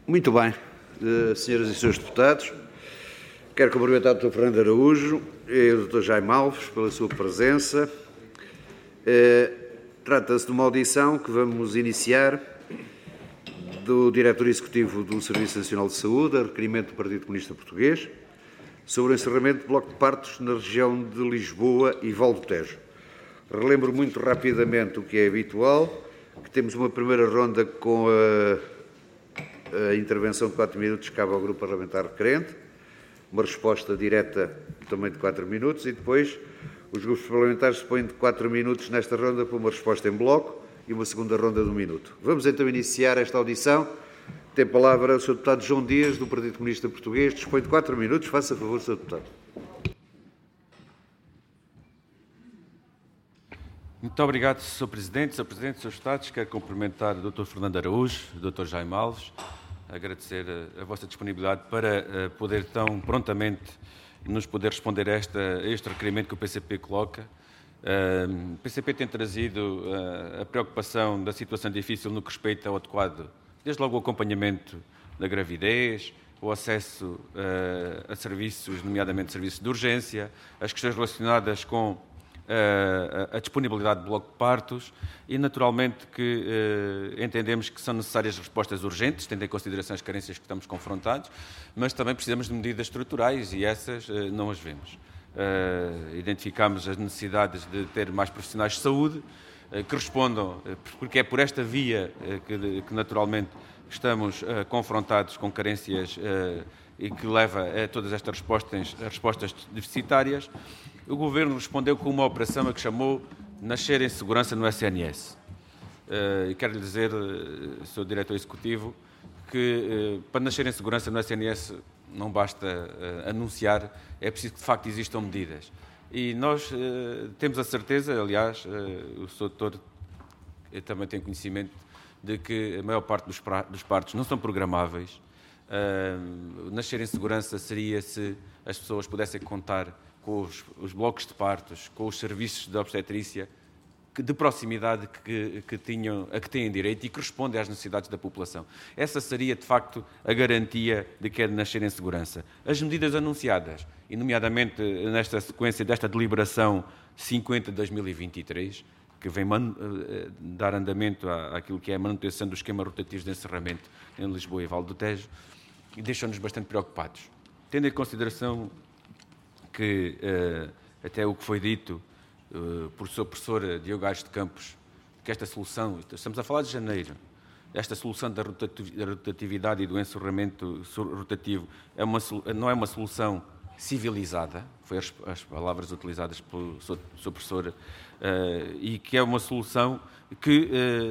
Muito bem, senhoras e senhores deputados, quero cumprimentar o Dr. Fernando Araújo e o Dr. Jaime Alves pela sua presença. Trata-se de uma audição que vamos iniciar do Diretor Executivo do Serviço Nacional de Saúde, a requerimento do Partido Comunista Português, sobre o encerramento de bloco de partos na região de Lisboa e Val do Tejo. Relembro muito rapidamente o que é habitual, que temos uma primeira ronda com a intervenção de 4 minutos, cabe ao Grupo Parlamentar requerente, uma resposta direta também de 4 minutos e depois os grupos parlamentares dispõem de 4 minutos nesta ronda para uma resposta em bloco e uma segunda ronda de 1 minuto. Vamos então iniciar esta audição. Tem a palavra o Sr. Deputado João Dias, do Partido Comunista Português. Dispõe de 4 minutos. Faça favor, Sr. Deputado. Muito obrigado, Sr. Presidente. Sr. Presidente, Srs. Deputados, quero cumprimentar o Dr. Fernando Araújo, o Dr. Jaime Alves, agradecer a vossa disponibilidade para poder tão prontamente nos poder responder a este requerimento que o PCP coloca. O PCP tem trazido a preocupação da situação difícil no que respeita ao adequado, desde logo o acompanhamento da gravidez, o acesso a serviços, nomeadamente serviços de urgência, as questões relacionadas com a disponibilidade de bloco de partos e, naturalmente, que entendemos que são necessárias respostas urgentes, tendo em consideração as carências que estamos confrontados, mas também precisamos de medidas estruturais e essas não as vemos. Identificamos as necessidades de ter mais profissionais de saúde que respondam, porque é por esta via que naturalmente estamos confrontados com carências e que leva a todas estas respostas deficitárias. O Governo respondeu com uma operação a que chamou Nascer em Segurança no SNS. Quero lhe dizer, Sr. Diretor Executivo, que para nascer em segurança no SNS não basta anunciar, é preciso que de facto existam medidas. E nós temos a certeza, aliás, o Sr. Doutor também tem conhecimento de que a maior parte dos partos não são programáveis. Nascer em segurança seria se as pessoas pudessem contar com os blocos de partos, com os serviços de obstetrícia de proximidade que têm direito e que respondem às necessidades da população. Essa seria, de facto, a garantia de que é de nascer em segurança. As medidas anunciadas, e nomeadamente nesta sequência desta deliberação 50 de 2023, que vem dar andamento àquilo que é a manutenção do esquema rotativo de encerramento em Lisboa e Val do Tejo, deixam-nos bastante preocupados. Tendo em consideração que até o que foi dito por Sr. Professor Diogo Aires de Campos, que esta solução, estamos a falar de janeiro, esta solução da rotatividade e do encerramento rotativo não é uma solução civilizada, foi as palavras utilizadas pelo Sr. Professor, e que é uma solução que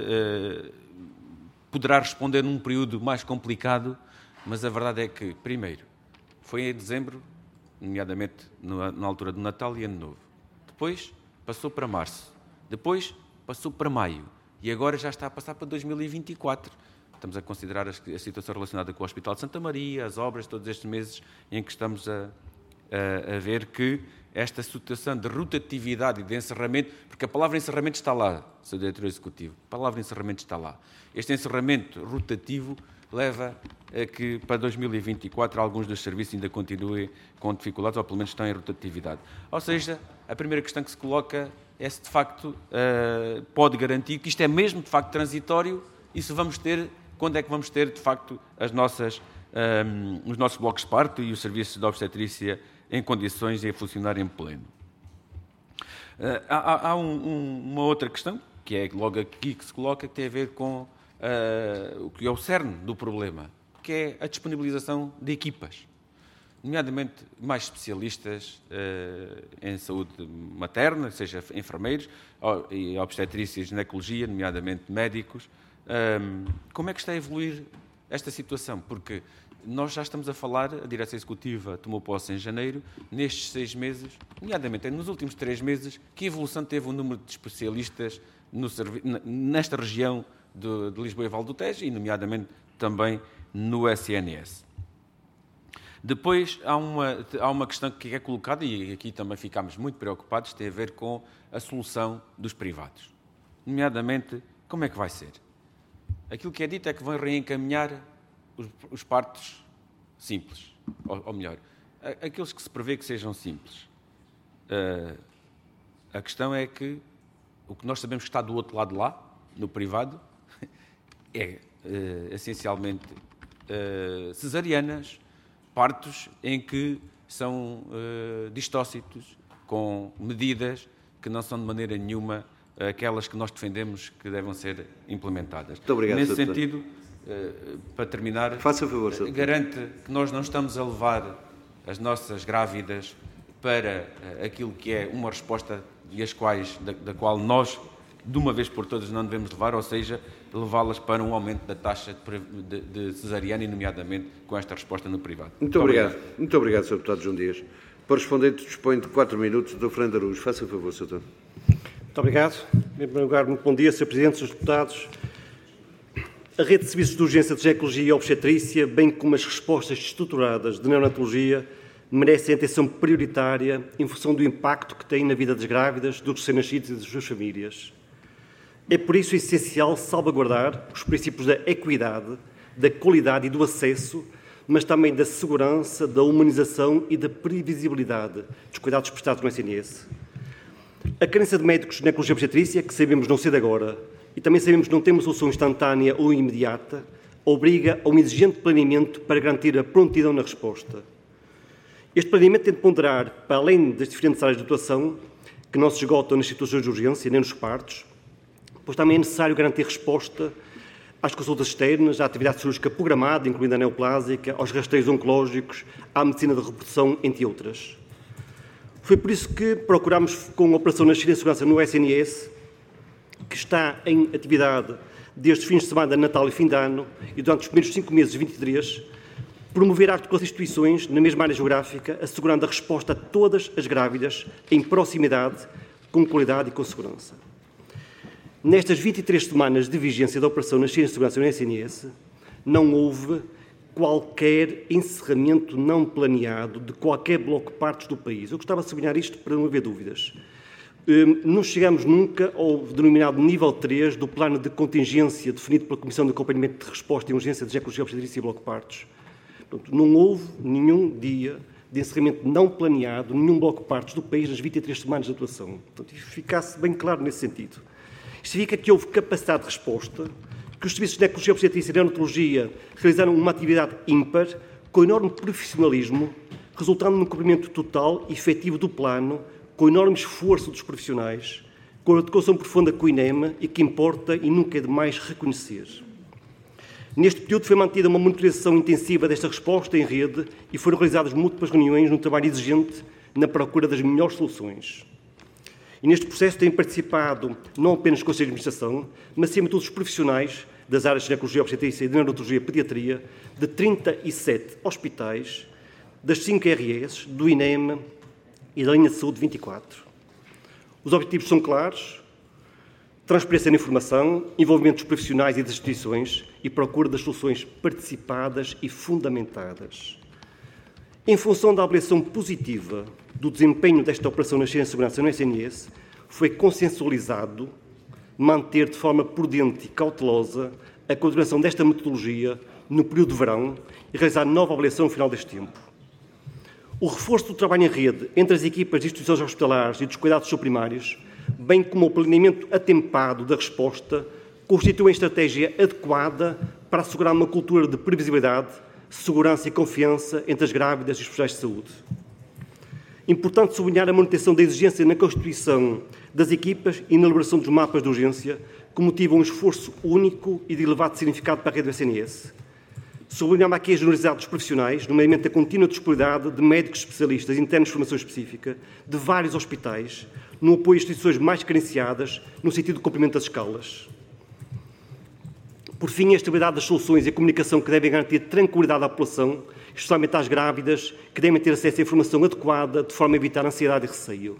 poderá responder num período mais complicado, mas a verdade é que, primeiro, foi em dezembro, nomeadamente na altura do Natal e Ano Novo. Depois passou para março. Depois passou para maio. E agora já está a passar para 2024. Estamos a considerar a situação relacionada com o Hospital de Santa Maria, as obras, todos estes meses em que estamos a ver que esta situação de rotatividade e de encerramento, porque a palavra encerramento está lá, Sr. Diretor Executivo, a palavra encerramento está lá. Este encerramento rotativo leva a que para 2024 alguns dos serviços ainda continuem com dificuldades ou pelo menos estão em rotatividade. Ou seja, a primeira questão que se coloca é se de facto pode garantir que isto é mesmo de facto transitório e se vamos ter, quando é que vamos ter de facto os nossos blocos de parto e os serviços de obstetrícia em condições de funcionar em pleno. Há uma outra questão, que é logo aqui que se coloca, que tem a ver com o que é o cerne do problema, que é a disponibilização de equipas, nomeadamente mais especialistas em saúde materna, seja enfermeiros, e obstetrícia e ginecologia, nomeadamente médicos. Como é que está a evoluir esta situação? Porque nós já estamos a falar, a Direção Executiva tomou posse em janeiro, nestes 6 meses, nomeadamente nos últimos 3 meses, que evolução teve o número de especialistas nesta região de Lisboa e Val do Tejo e, nomeadamente, também no SNS. Depois, há uma questão que é colocada, e aqui também ficámos muito preocupados, tem a ver com a solução dos privados. Nomeadamente, como é que vai ser? Aquilo que é dito é que vão reencaminhar os partos simples, ou melhor, aqueles que se prevê que sejam simples. A questão é que o que nós sabemos que está do outro lado lá, no privado, é essencialmente cesarianas, partos em que são distócitos, com medidas que não são de maneira nenhuma aquelas que nós defendemos que devem ser implementadas. Muito obrigado, Nesse Sr. sentido, para terminar, faça favor, Sr. garante que nós não estamos a levar as nossas grávidas para aquilo que é uma resposta da qual nós, de uma vez por todas, não devemos levar, ou seja, levá-las para um aumento da taxa de cesariana, e nomeadamente com esta resposta no privado. Muito obrigado. Muito obrigado, Sr. Deputado João Dias. Para responder, dispõe de 4 minutos. Dr. Fernando Araújo, faça favor, Sr. Deputado. Muito obrigado. Em primeiro lugar, muito bom dia, Sr. Presidente, Srs. Deputados. A rede de serviços de urgência de ginecologia e obstetrícia, bem como as respostas estruturadas de neonatologia, merecem atenção prioritária em função do impacto que têm na vida das grávidas, dos recém-nascidos e das suas famílias. É por isso essencial salvaguardar os princípios da equidade, da qualidade e do acesso, mas também da segurança, da humanização e da previsibilidade dos cuidados prestados no SNS. A carência de médicos de ginecologia e obstetrícia, que sabemos não ser de agora, e também sabemos que não temos solução instantânea ou imediata, obriga a um exigente planeamento para garantir a prontidão na resposta. Este planeamento tem de ponderar, para além das diferentes áreas de atuação, que não se esgotam nas situações de urgência nem nos partos, pois também é necessário garantir resposta às consultas externas, à atividade cirúrgica programada, incluindo a neoplásica, aos rastreios oncológicos, à medicina de reprodução, entre outras. Foi por isso que procurámos, com a Operação Nascer em Segurança no SNS, que está em atividade desde fins de semana de Natal e fim de ano, e durante os primeiros 5 meses de 23, promover a articulação de instituições na mesma área geográfica, assegurando a resposta a todas as grávidas em proximidade, com qualidade e com segurança. Nestas 23 semanas de vigência da Operação Nascer em Segurança no SNS, não houve qualquer encerramento não planeado de qualquer bloco de partos do país. Eu gostava de sublinhar isto para não haver dúvidas. Não chegamos nunca ao denominado nível 3 do plano de contingência definido pela Comissão de Acompanhamento de Resposta em Urgência de Ginecologia, Obstetrícia e Bloco de Partos. Portanto, não houve nenhum dia de encerramento não planeado, nenhum bloco de partos do país nas 23 semanas de atuação. Portanto, ficasse bem claro nesse sentido. Isto significa que houve capacidade de resposta, que os serviços de ginecologia, obstetrícia e neonatologia realizaram uma atividade ímpar, com enorme profissionalismo, resultando no cumprimento total e efetivo do plano, com enorme esforço dos profissionais, com a articulação profunda com o INEM e que importa e nunca é demais reconhecer. Neste período foi mantida uma monitorização intensiva desta resposta em rede e foram realizadas múltiplas reuniões num trabalho exigente na procura das melhores soluções. E neste processo têm participado não apenas os conselhos de administração, mas acima de todos os profissionais das áreas de ginecologia, obstetrícia e de neonatologia e pediatria de 37 hospitais, das 5 RS, do INEM e da linha de saúde 24. Os objetivos são claros: transparência na informação, envolvimento dos profissionais e das instituições e procura das soluções participadas e fundamentadas. Em função da avaliação positiva do desempenho desta Operação Nascer em Segurança no SNS, foi consensualizado manter de forma prudente e cautelosa a continuação desta metodologia no período de verão e realizar nova avaliação no final deste tempo. O reforço do trabalho em rede entre as equipas de instituições hospitalares e dos cuidados subprimários, bem como o planeamento atempado da resposta, constitui uma estratégia adequada para assegurar uma cultura de previsibilidade, segurança e confiança entre as grávidas e os profissionais de saúde. Importante sublinhar a manutenção da exigência na constituição das equipas e na elaboração dos mapas de urgência, que motivam um esforço único e de elevado significado para a rede do SNS. Sublinhamos aqui a generosidade dos profissionais, nomeadamente a contínua disponibilidade de médicos especialistas internos de formação específica de vários hospitais, no apoio a instituições mais carenciadas, no sentido de cumprimento das escalas. Por fim, a estabilidade das soluções e a comunicação que devem garantir tranquilidade à população, especialmente às grávidas, que devem ter acesso à informação adequada, de forma a evitar ansiedade e receio.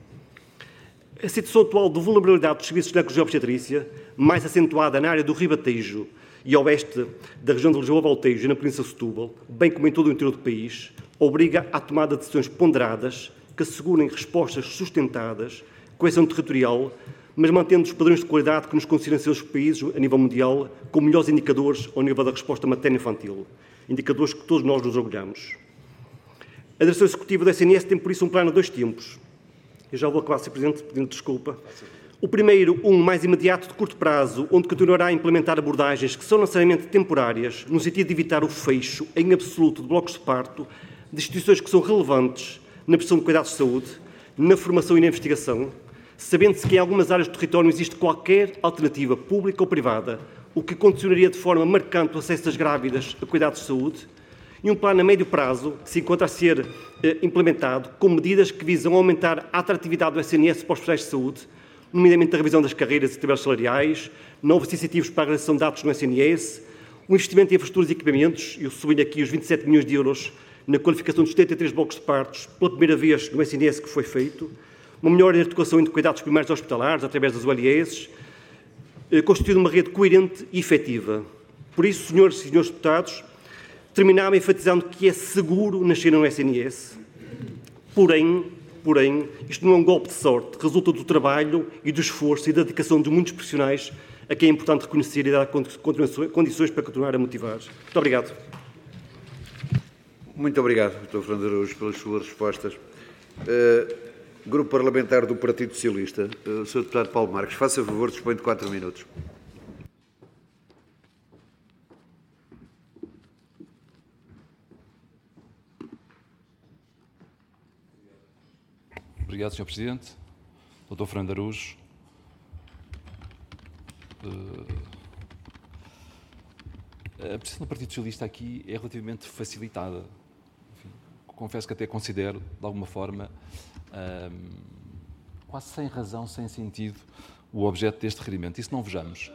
A situação atual de vulnerabilidade dos serviços de ginecologia e obstetrícia, mais acentuada na área do Ribatejo e a oeste da região de Lisboa-Valtejo e na Península de Setúbal, bem como em todo o interior do país, obriga à tomada de decisões ponderadas que assegurem respostas sustentadas, coesão territorial, mas mantendo os padrões de qualidade que nos consideram ser os países, a nível mundial, com melhores indicadores ao nível da resposta materno-infantil. Indicadores que todos nós nos orgulhamos. A direção executiva do SNS tem, por isso, um plano a 2 tempos. Eu já vou acabar, Sr. Presidente, pedindo desculpa. O primeiro, mais imediato, de curto prazo, onde continuará a implementar abordagens que são necessariamente temporárias, no sentido de evitar o fecho, em absoluto, de blocos de parto, de instituições que são relevantes na prestação de cuidados de saúde, na formação e na investigação, sabendo-se que em algumas áreas do território não existe qualquer alternativa pública ou privada, o que condicionaria de forma marcante o acesso das grávidas a cuidados de saúde, e um plano a médio prazo que se encontra a ser implementado com medidas que visam aumentar a atratividade do SNS para os profissionais de saúde, nomeadamente a revisão das carreiras e tabelas salariais, novos incentivos para a realização de dados no SNS, o investimento em infraestruturas e equipamentos, eu sublinho aqui os 27 milhões de euros na qualificação dos 73 blocos de partos, pela primeira vez no SNS que foi feito, uma melhor articulação entre cuidados primários hospitalares, através das ULS, constituindo uma rede coerente e efetiva. Por isso, senhores e senhores deputados, terminava enfatizando que é seguro nascer no SNS, porém, isto não é um golpe de sorte, resulta do trabalho e do esforço e da dedicação de muitos profissionais a quem é importante reconhecer e dar condições para continuar a motivar. Muito obrigado. Muito obrigado, Dr. Fernando Araújo, pelas suas respostas. Grupo Parlamentar do Partido Socialista, o Sr. Deputado Paulo Marques, faça favor, dispõe de 4 minutos. Obrigado, Sr. Presidente. Dr. Fernando Araújo. A posição do Partido Socialista aqui é relativamente facilitada. Enfim, confesso que até considero, de alguma forma, quase sem razão, sem sentido, o objeto deste requerimento. Isso não vejamos.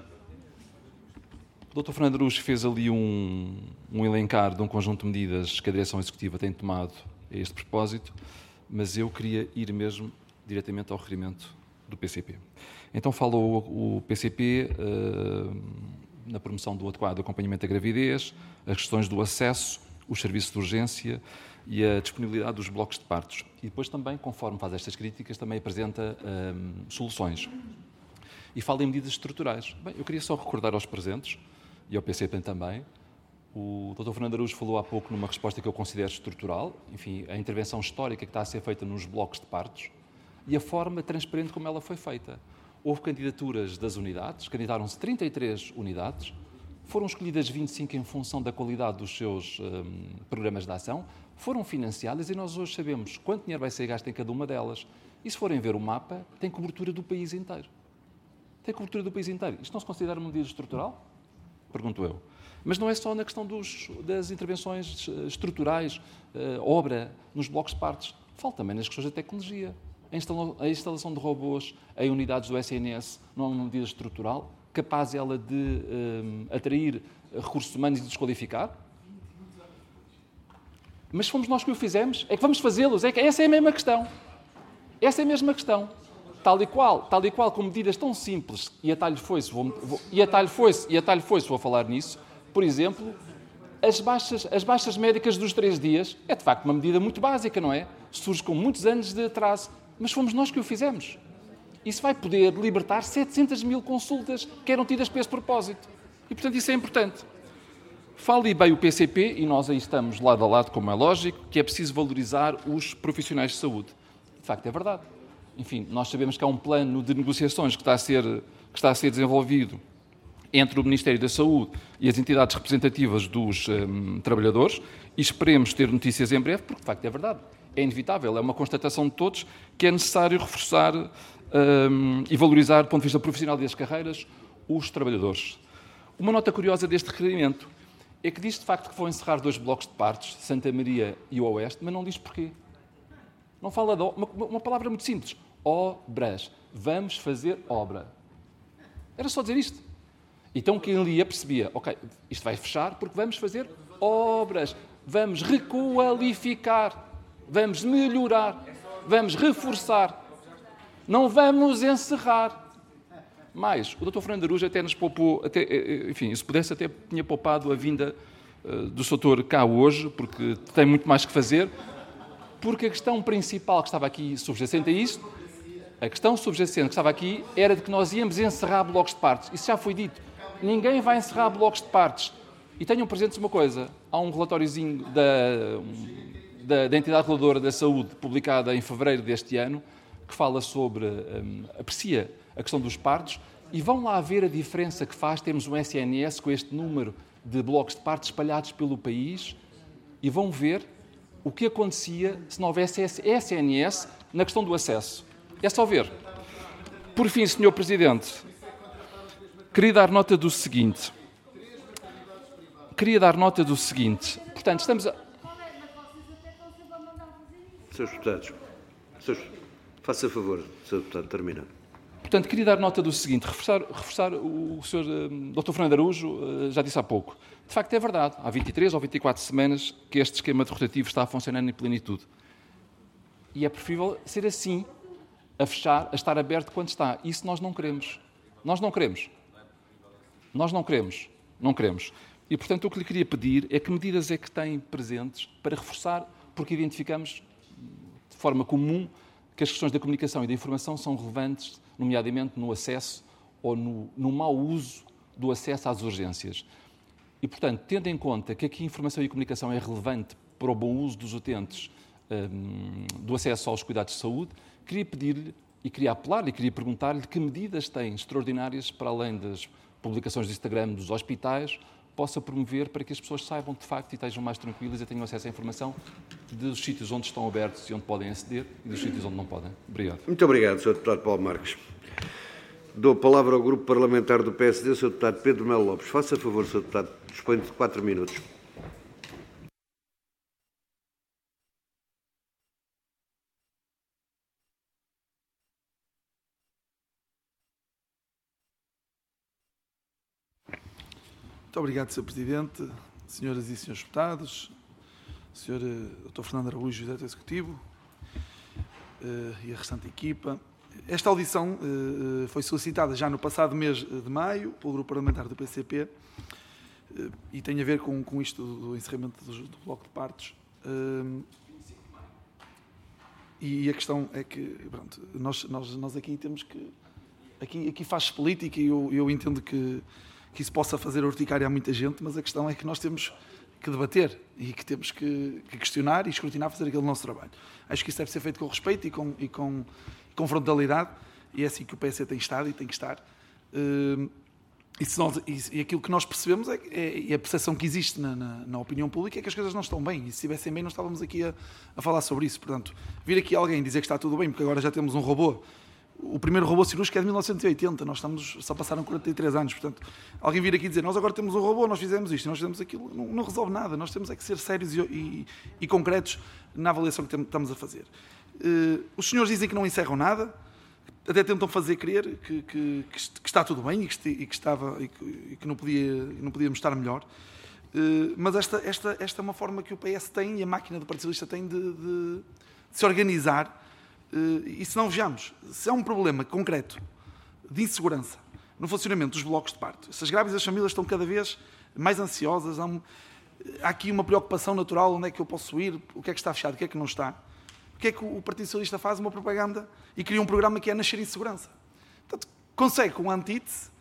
O Dr. Fernando Araújo fez ali um elencar de um conjunto de medidas que a Direção Executiva tem tomado a este propósito, mas eu queria ir mesmo diretamente ao requerimento do PCP. Então falou o PCP na promoção do adequado acompanhamento da gravidez, as questões do acesso, os serviços de urgência e a disponibilidade dos blocos de partos. E depois também, conforme faz estas críticas, também apresenta soluções. E fala em medidas estruturais. Bem, eu queria só recordar aos presentes, e ao PCP também, o Dr. Fernando Araújo falou há pouco numa resposta que eu considero estrutural, enfim, a intervenção histórica que está a ser feita nos blocos de partos e a forma transparente como ela foi feita. Houve candidaturas das unidades, candidataram-se 33 unidades, foram escolhidas 25 em função da qualidade dos seus programas de ação, foram financiadas e nós hoje sabemos quanto dinheiro vai ser gasto em cada uma delas. E se forem ver o mapa, tem cobertura do país inteiro. Tem cobertura do país inteiro. Isto não se considera uma medida estrutural? Pergunto eu. Mas não é só na questão das intervenções estruturais, obra, nos blocos de partos. Fala também nas questões da tecnologia. A instalação de robôs em unidades do SNS não é uma medida estrutural, capaz ela de atrair recursos humanos e desqualificar? Mas fomos nós que o fizemos? É que vamos fazê-los? Essa é a mesma questão. Essa é a mesma questão. Tal e qual, com medidas tão simples, e a talho foi-se, vou falar nisso. Por exemplo, as baixas médicas dos 3 dias é, de facto, uma medida muito básica, não é? Surge com muitos anos de atraso, mas fomos nós que o fizemos. Isso vai poder libertar 700 mil consultas que eram tidas para esse propósito. E, portanto, isso é importante. Fale bem o PCP, e nós aí estamos lado a lado, como é lógico, que é preciso valorizar os profissionais de saúde. De facto, é verdade. Enfim, nós sabemos que há um plano de negociações que está a ser desenvolvido entre o Ministério da Saúde e as entidades representativas dos trabalhadores e esperemos ter notícias em breve, porque de facto é verdade, é inevitável, é uma constatação de todos que é necessário reforçar e valorizar, do ponto de vista profissional e das carreiras, os trabalhadores. Uma nota curiosa deste requerimento é que diz de facto que vão encerrar 2 blocos de partos, Santa Maria e o Oeste, mas não diz porquê. Não fala de uma palavra muito simples, obras. Vamos fazer obra. Era só dizer isto. Então quem lia percebia, ok, isto vai fechar porque vamos fazer obras, vamos requalificar, vamos melhorar, vamos reforçar, não vamos encerrar. Mais, o Dr. Fernando Araújo até nos poupou, enfim, se pudesse até tinha poupado a vinda do Sr. cá hoje, porque tem muito mais que fazer, porque a questão principal que estava aqui subjacente a isto A questão subjacente que estava aqui era de que nós íamos encerrar blocos de partes. Isso já foi dito. Ninguém vai encerrar blocos de partes. E tenham presentes uma coisa. Há um relatóriozinho da entidade reguladora da saúde, publicada em fevereiro deste ano, que fala sobre, aprecia a questão dos partos, e vão lá ver a diferença que faz termos um SNS com este número de blocos de partos espalhados pelo país, e vão ver o que acontecia se não houvesse SNS na questão do acesso. É só ver. Por fim, Sr. Presidente, queria dar nota do seguinte. Portanto, estamos a... Senhores deputados, faça favor, Sr. Deputado, termina. Portanto, queria dar nota do seguinte, reforçar o Sr. Dr. Fernando Araújo já disse há pouco. De facto, é verdade. Há 23 ou 24 semanas que este esquema de rotativo está a funcionar em plenitude. E é preferível ser assim, a fechar, a estar aberto quando está. Isso nós não queremos. Não queremos. E, portanto, o que lhe queria pedir é que medidas é que têm presentes para reforçar, porque identificamos de forma comum que as questões da comunicação e da informação são relevantes, nomeadamente no acesso ou no mau uso do acesso às urgências. E, portanto, tendo em conta que aqui a informação e a comunicação é relevante para o bom uso dos utentes do acesso aos cuidados de saúde, queria pedir-lhe e queria apelar-lhe e queria perguntar-lhe que medidas tem extraordinárias, para além das publicações do Instagram dos hospitais, possa promover para que as pessoas saibam de facto e estejam mais tranquilas e tenham acesso à informação dos sítios onde estão abertos e onde podem aceder e dos sítios onde não podem. Obrigado. Muito obrigado, Sr. Deputado Paulo Marques. Dou a palavra ao Grupo Parlamentar do PSD, Sr. Deputado Pedro Melo Lopes. Faça favor, Sr. Deputado, dispõe de 4 minutos. Muito obrigado, Sr. Presidente, senhoras e senhores deputados, Sr. Dr. Fernando Araújo, Diretor Executivo e a restante equipa. Esta audição foi solicitada já no passado mês de maio pelo Grupo Parlamentar do PCP e tem a ver com isto do encerramento do bloco de partos. E a questão é que, pronto, nós aqui temos que... Aqui faz política e eu entendo que isso possa fazer urticária a muita gente, mas a questão é que nós temos que debater e que temos que questionar e escrutinar, fazer aquele nosso trabalho. Acho que isso deve ser feito com respeito e com frontalidade, e é assim que o PS tem estado e tem que estar. E aquilo que nós percebemos é a percepção que existe na opinião pública é que as coisas não estão bem, e se estivessem bem não estávamos aqui a falar sobre isso. Portanto, vir aqui alguém dizer que está tudo bem, porque agora já temos um robô. O primeiro robô cirúrgico é de 1980, só passaram 43 anos, portanto, alguém vir aqui dizer, nós agora temos um robô, nós fizemos isto, nós fizemos aquilo, não resolve nada, nós temos é que ser sérios e concretos na avaliação que estamos a fazer. Os senhores dizem que não encerram nada, até tentam fazer crer que está tudo bem e que não podíamos estar melhor, mas esta é uma forma que o PS tem e a máquina do Partido Socialista tem de se organizar. E se não vejamos, se há um problema concreto de insegurança no funcionamento dos blocos de parto, se as grávidas e as famílias estão cada vez mais ansiosas, há aqui uma preocupação natural, onde é que eu posso ir, o que é que está fechado, o que é que não está. O que é que o Partido Socialista faz? Uma propaganda e cria um programa que é Nascer em Segurança. Portanto, consegue com a antítese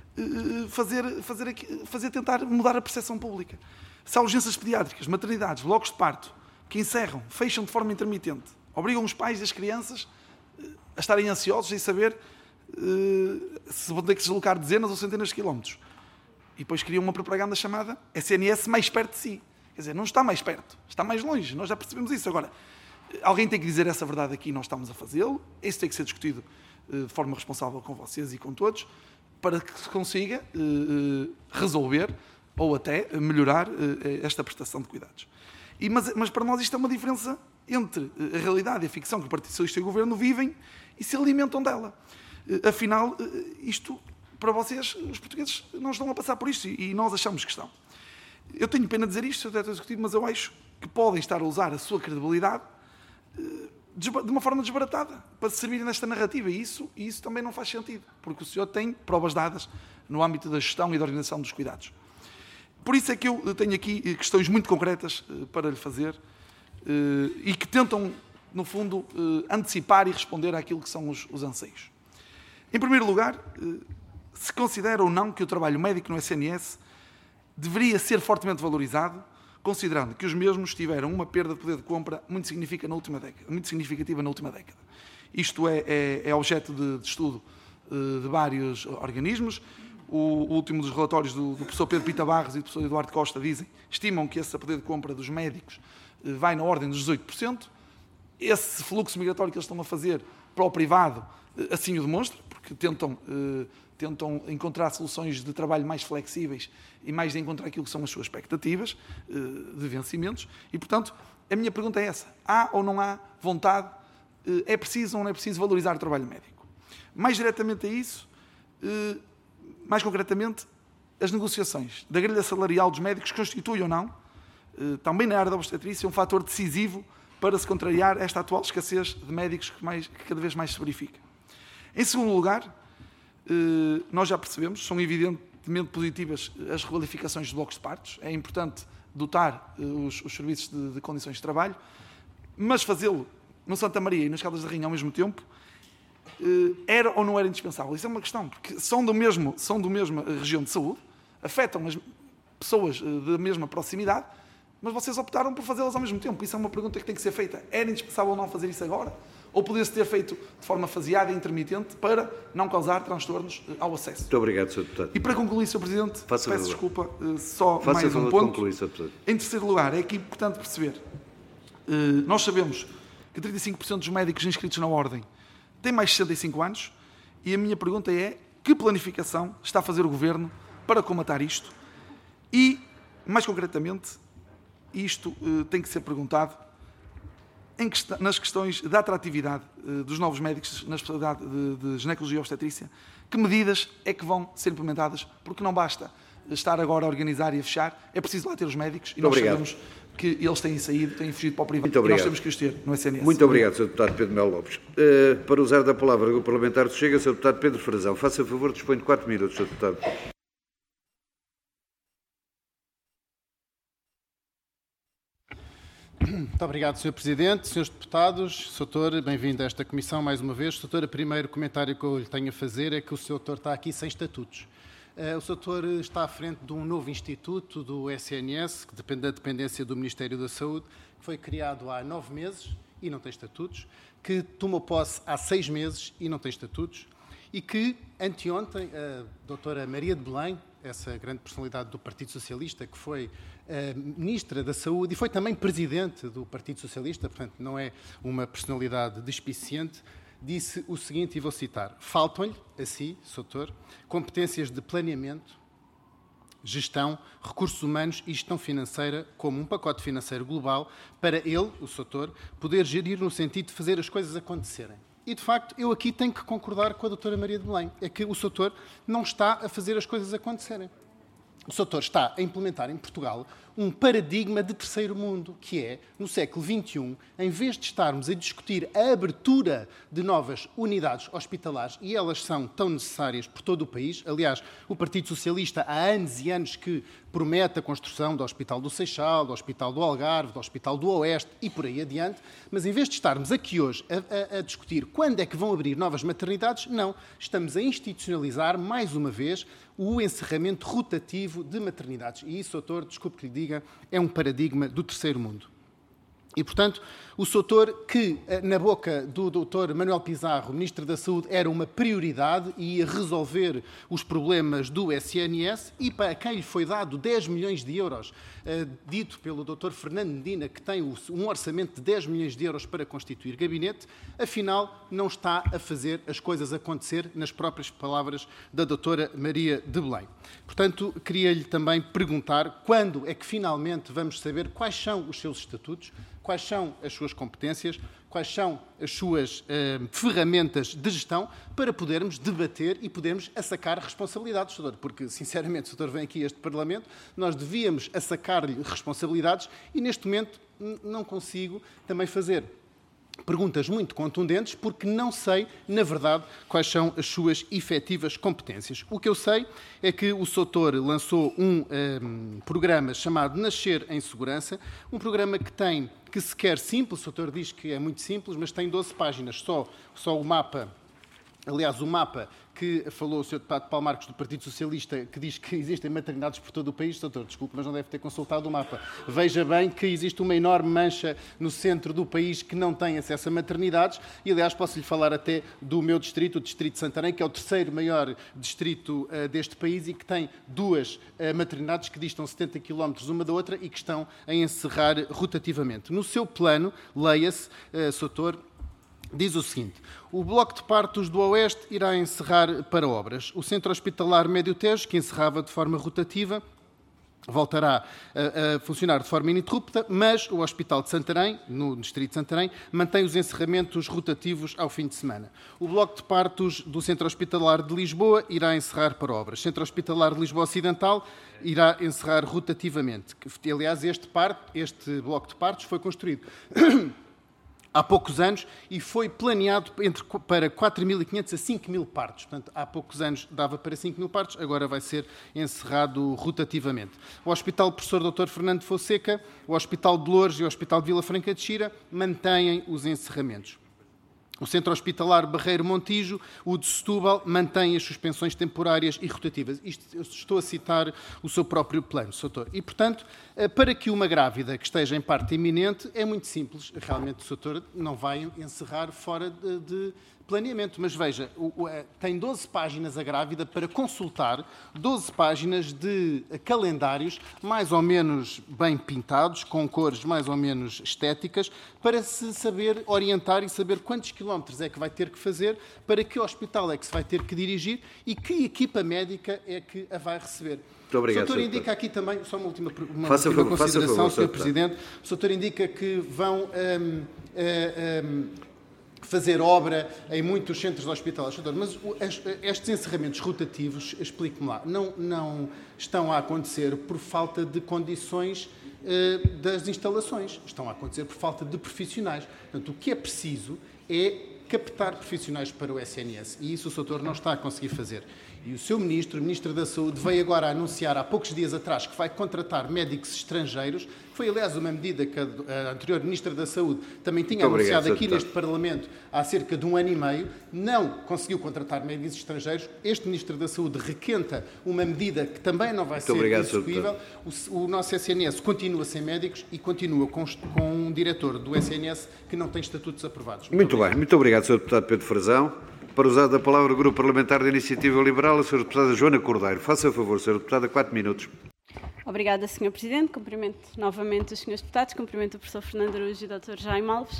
tentar mudar a percepção pública. Se há urgências pediátricas, maternidades, blocos de parto, que encerram, fecham de forma intermitente, obrigam os pais e as crianças a estarem ansiosos e saber se vão ter que se deslocar dezenas ou centenas de quilómetros. E depois criam uma propaganda chamada SNS mais perto de si. Quer dizer, não está mais perto, está mais longe. Nós já percebemos isso. Agora, alguém tem que dizer essa verdade aqui, nós estamos a fazê-lo. Isso tem que ser discutido de forma responsável com vocês e com todos, para que se consiga resolver ou até melhorar esta prestação de cuidados. Mas para nós isto é uma diferença entre a realidade e a ficção que o Partido Socialista e o Governo vivem e se alimentam dela. Afinal, isto, para vocês, os portugueses, não estão a passar por isto e nós achamos que estão. Eu tenho pena de dizer isto, Sr. Diretor Executivo, mas eu acho que podem estar a usar a sua credibilidade de uma forma desbaratada para se servirem nesta narrativa e isso também não faz sentido, porque o senhor tem provas dadas no âmbito da gestão e da organização dos cuidados. Por isso é que eu tenho aqui questões muito concretas para lhe fazer e que tentam no fundo, antecipar e responder àquilo que são os anseios. Em primeiro lugar, se considera ou não que o trabalho médico no SNS deveria ser fortemente valorizado, considerando que os mesmos tiveram uma perda de poder de compra muito significativa na última década. Isto é objeto de estudo de vários organismos. O último dos relatórios do professor Pedro Pita Barros e do professor Eduardo Costa estimam que esse poder de compra dos médicos vai na ordem dos 18%. Esse fluxo migratório que eles estão a fazer para o privado assim o demonstra, porque tentam encontrar soluções de trabalho mais flexíveis e mais de encontrar aquilo que são as suas expectativas de vencimentos. E, portanto, a minha pergunta é essa. Há ou não há vontade? É preciso ou não é preciso valorizar o trabalho médico? Mais diretamente a isso, mais concretamente, as negociações da grelha salarial dos médicos constituem ou não, também na área da obstetrícia, um fator decisivo para se contrariar esta atual escassez de médicos que cada vez mais se verifica. Em segundo lugar, nós já percebemos, são evidentemente positivas as requalificações de blocos de partos, é importante dotar os serviços de condições de trabalho, mas fazê-lo no Santa Maria e nas Caldas da Rainha ao mesmo tempo, era ou não era indispensável? Isso é uma questão, porque são da mesma região de saúde, afetam as pessoas da mesma proximidade, mas vocês optaram por fazê-las ao mesmo tempo. Isso é uma pergunta que tem que ser feita. Era indispensável ou não fazer isso agora? Ou podia-se ter feito de forma faseada e intermitente para não causar transtornos ao acesso? Muito obrigado, Sr. Deputado. E para concluir, Sr. Presidente, peço desculpa, só Faça mais um de ponto. concluir, Sr. Deputado. Em terceiro lugar, é aqui importante perceber, nós sabemos que 35% dos médicos inscritos na Ordem têm mais de 65 anos e a minha pergunta é: que planificação está a fazer o Governo para combater isto? E, mais concretamente, isto tem que ser perguntado nas questões da atratividade dos novos médicos na especialidade de ginecologia e obstetrícia. Que medidas é que vão ser implementadas? Porque não basta estar agora a organizar e a fechar, é preciso lá ter os médicos e nós sabemos que eles têm saído, têm fugido para o privado. Muito obrigado. E nós temos que os ter no SNS. Muito obrigado, Sr. Deputado Pedro Melo Lopes. Para usar da palavra do Parlamentar do Chega, Sr. Deputado Pedro Frazão. Faça favor, dispõe de 4 minutos, Sr. Deputado. Muito obrigado, Sr. Presidente, Srs. Deputados, Sr. Doutor, bem-vindo a esta comissão mais uma vez. Sr. Doutor, o primeiro comentário que eu lhe tenho a fazer é que o Sr. Doutor está aqui sem estatutos. O Sr. Doutor está à frente de um novo instituto do SNS, que depende da dependência do Ministério da Saúde, que foi criado há 9 meses e não tem estatutos, que tomou posse há 6 meses e não tem estatutos, e que anteontem a doutora Maria de Belém, essa grande personalidade do Partido Socialista, que foi Ministra da Saúde e foi também Presidente do Partido Socialista, portanto não é uma personalidade despiciente, disse o seguinte, e vou citar: faltam-lhe, a si, Sr. Doutor, competências de planeamento, gestão, recursos humanos e gestão financeira como um pacote financeiro global para ele, o Sr. Doutor, poder gerir no sentido de fazer as coisas acontecerem. E, de facto, eu aqui tenho que concordar com a doutora Maria de Belém. É que o Sr. Doutor não está a fazer as coisas acontecerem. O Sr. Doutor está a implementar em Portugal um paradigma de terceiro mundo, que é, no século XXI, em vez de estarmos a discutir a abertura de novas unidades hospitalares, e elas são tão necessárias por todo o país, aliás, o Partido Socialista há anos e anos que promete a construção do Hospital do Seixal, do Hospital do Algarve, do Hospital do Oeste e por aí adiante, mas em vez de estarmos aqui hoje a discutir quando é que vão abrir novas maternidades, não, estamos a institucionalizar, mais uma vez, o encerramento rotativo de maternidades. E isso, doutor, desculpe que lhe diga, é um paradigma do terceiro mundo. E, portanto, o Soutor, que na boca do Dr. Manuel Pizarro, Ministro da Saúde, era uma prioridade e ia resolver os problemas do SNS, e para quem lhe foi dado 10 milhões de euros, dito pelo Dr. Fernando Medina, que tem um orçamento de 10 milhões de euros para constituir gabinete, afinal não está a fazer as coisas acontecer, nas próprias palavras da Dra. Maria de Belém. Portanto, queria-lhe também perguntar quando é que finalmente vamos saber quais são os seus estatutos, quais são as suas competências, quais são as suas ferramentas de gestão para podermos debater e podermos assacar responsabilidades, Doutor. Porque, sinceramente, se o Doutor vem aqui a este Parlamento, nós devíamos assacar-lhe responsabilidades e, neste momento, não consigo também fazer perguntas muito contundentes, porque não sei, na verdade, quais são as suas efetivas competências. O que eu sei é que o Soutor lançou um programa chamado Nascer em Segurança, um programa que se quer simples, o Soutor diz que é muito simples, mas tem 12 páginas, só o mapa. Aliás, o mapa que falou o Sr. Deputado Paulo Marcos do Partido Socialista, que diz que existem maternidades por todo o país, doutor, desculpe, mas não deve ter consultado o mapa. Veja bem que existe uma enorme mancha no centro do país que não tem acesso a maternidades e, aliás, posso-lhe falar até do meu distrito, o Distrito de Santarém, que é o terceiro maior distrito deste país e que tem 2 maternidades que distam 70 km uma da outra e que estão a encerrar rotativamente. No seu plano, leia-se, Soutor, diz o seguinte: o Bloco de Partos do Oeste irá encerrar para obras. O Centro Hospitalar Médio Tejo, que encerrava de forma rotativa, voltará a funcionar de forma ininterrupta, mas o Hospital de Santarém, no Distrito de Santarém, mantém os encerramentos rotativos ao fim de semana. O Bloco de Partos do Centro Hospitalar de Lisboa irá encerrar para obras. Centro Hospitalar de Lisboa Ocidental irá encerrar rotativamente. Aliás, este Bloco de Partos foi construído há poucos anos e foi planeado para 4.500 a 5.000 partos. Portanto, há poucos anos dava para 5.000 partos, agora vai ser encerrado rotativamente. O Hospital Professor Dr. Fernando Fonseca, o Hospital de Loures e o Hospital de Vila Franca de Xira mantêm os encerramentos. O Centro Hospitalar Barreiro Montijo, o de Setúbal, mantém as suspensões temporárias e rotativas. Isto, eu estou a citar o seu próprio plano, Soutor. E, portanto, para que uma grávida que esteja em parto iminente, é muito simples. Realmente o Soutor não vai encerrar fora de planeamento. Mas veja, tem 12 páginas a grávida para consultar, 12 páginas de calendários mais ou menos bem pintados, com cores mais ou menos estéticas, para se saber orientar e saber quantos quilómetros é que vai ter que fazer, para que hospital é que se vai ter que dirigir e que equipa médica é que a vai receber. Muito obrigado, o Soutor indica aqui também, só uma última consideração, Sr. Presidente. O Soutor indica que vão fazer obra em muitos centros hospitalares. Mas estes encerramentos rotativos, explique-me lá, não estão a acontecer por falta de condições das instalações, estão a acontecer por falta de profissionais. Portanto, o que é preciso é captar profissionais para o SNS e isso o Soutor não está a conseguir fazer. E o seu Ministro, o Ministro da Saúde, veio agora anunciar há poucos dias atrás que vai contratar médicos estrangeiros. Foi, aliás, uma medida que a anterior Ministra da Saúde também tinha anunciado aqui neste Parlamento há cerca de 1 ano e meio. Não conseguiu contratar médicos estrangeiros. Este Ministro da Saúde requenta uma medida que também não vai ser execuível. O nosso SNS continua sem médicos e continua com um diretor do SNS que não tem estatutos aprovados. Muito bem. Muito obrigado, Sr. Deputado Pedro Frazão. Para usar da palavra o Grupo Parlamentar da Iniciativa Liberal, a Sra. Deputada Joana Cordeiro. Faça a favor, Sra. Deputada, 4 minutos. Obrigada, Sr. Presidente. Cumprimento novamente os Srs. Deputados, cumprimento o Professor Fernando Araújo e o Dr. Jaime Alves,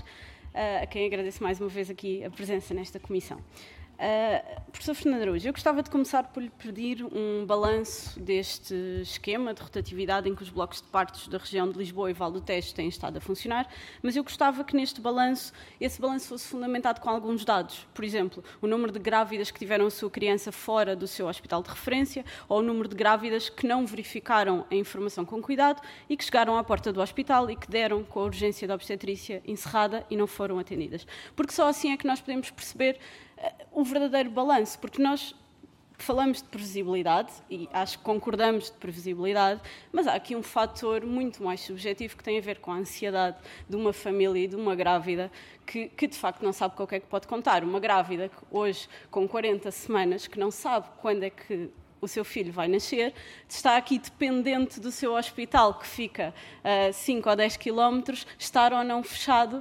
a quem agradeço mais uma vez aqui a presença nesta comissão. Professor Fernando Araújo, eu gostava de começar por lhe pedir um balanço deste esquema de rotatividade em que os blocos de partos da região de Lisboa e Val do Tejo têm estado a funcionar, mas eu gostava que neste balanço, esse balanço fosse fundamentado com alguns dados. Por exemplo, o número de grávidas que tiveram a sua criança fora do seu hospital de referência ou o número de grávidas que não verificaram a informação com cuidado e que chegaram à porta do hospital e que deram com a urgência da obstetrícia encerrada e não foram atendidas. Porque só assim é que nós podemos perceber o verdadeiro balanço, porque nós falamos de previsibilidade e acho que concordamos de previsibilidade, mas há aqui um fator muito mais subjetivo que tem a ver com a ansiedade de uma família e de uma grávida que de facto não sabe com o que é que pode contar. Uma grávida que hoje, com 40 semanas, que não sabe quando é que o seu filho vai nascer, está aqui dependente do seu hospital, que fica a 5 ou 10 quilómetros, estar ou não fechado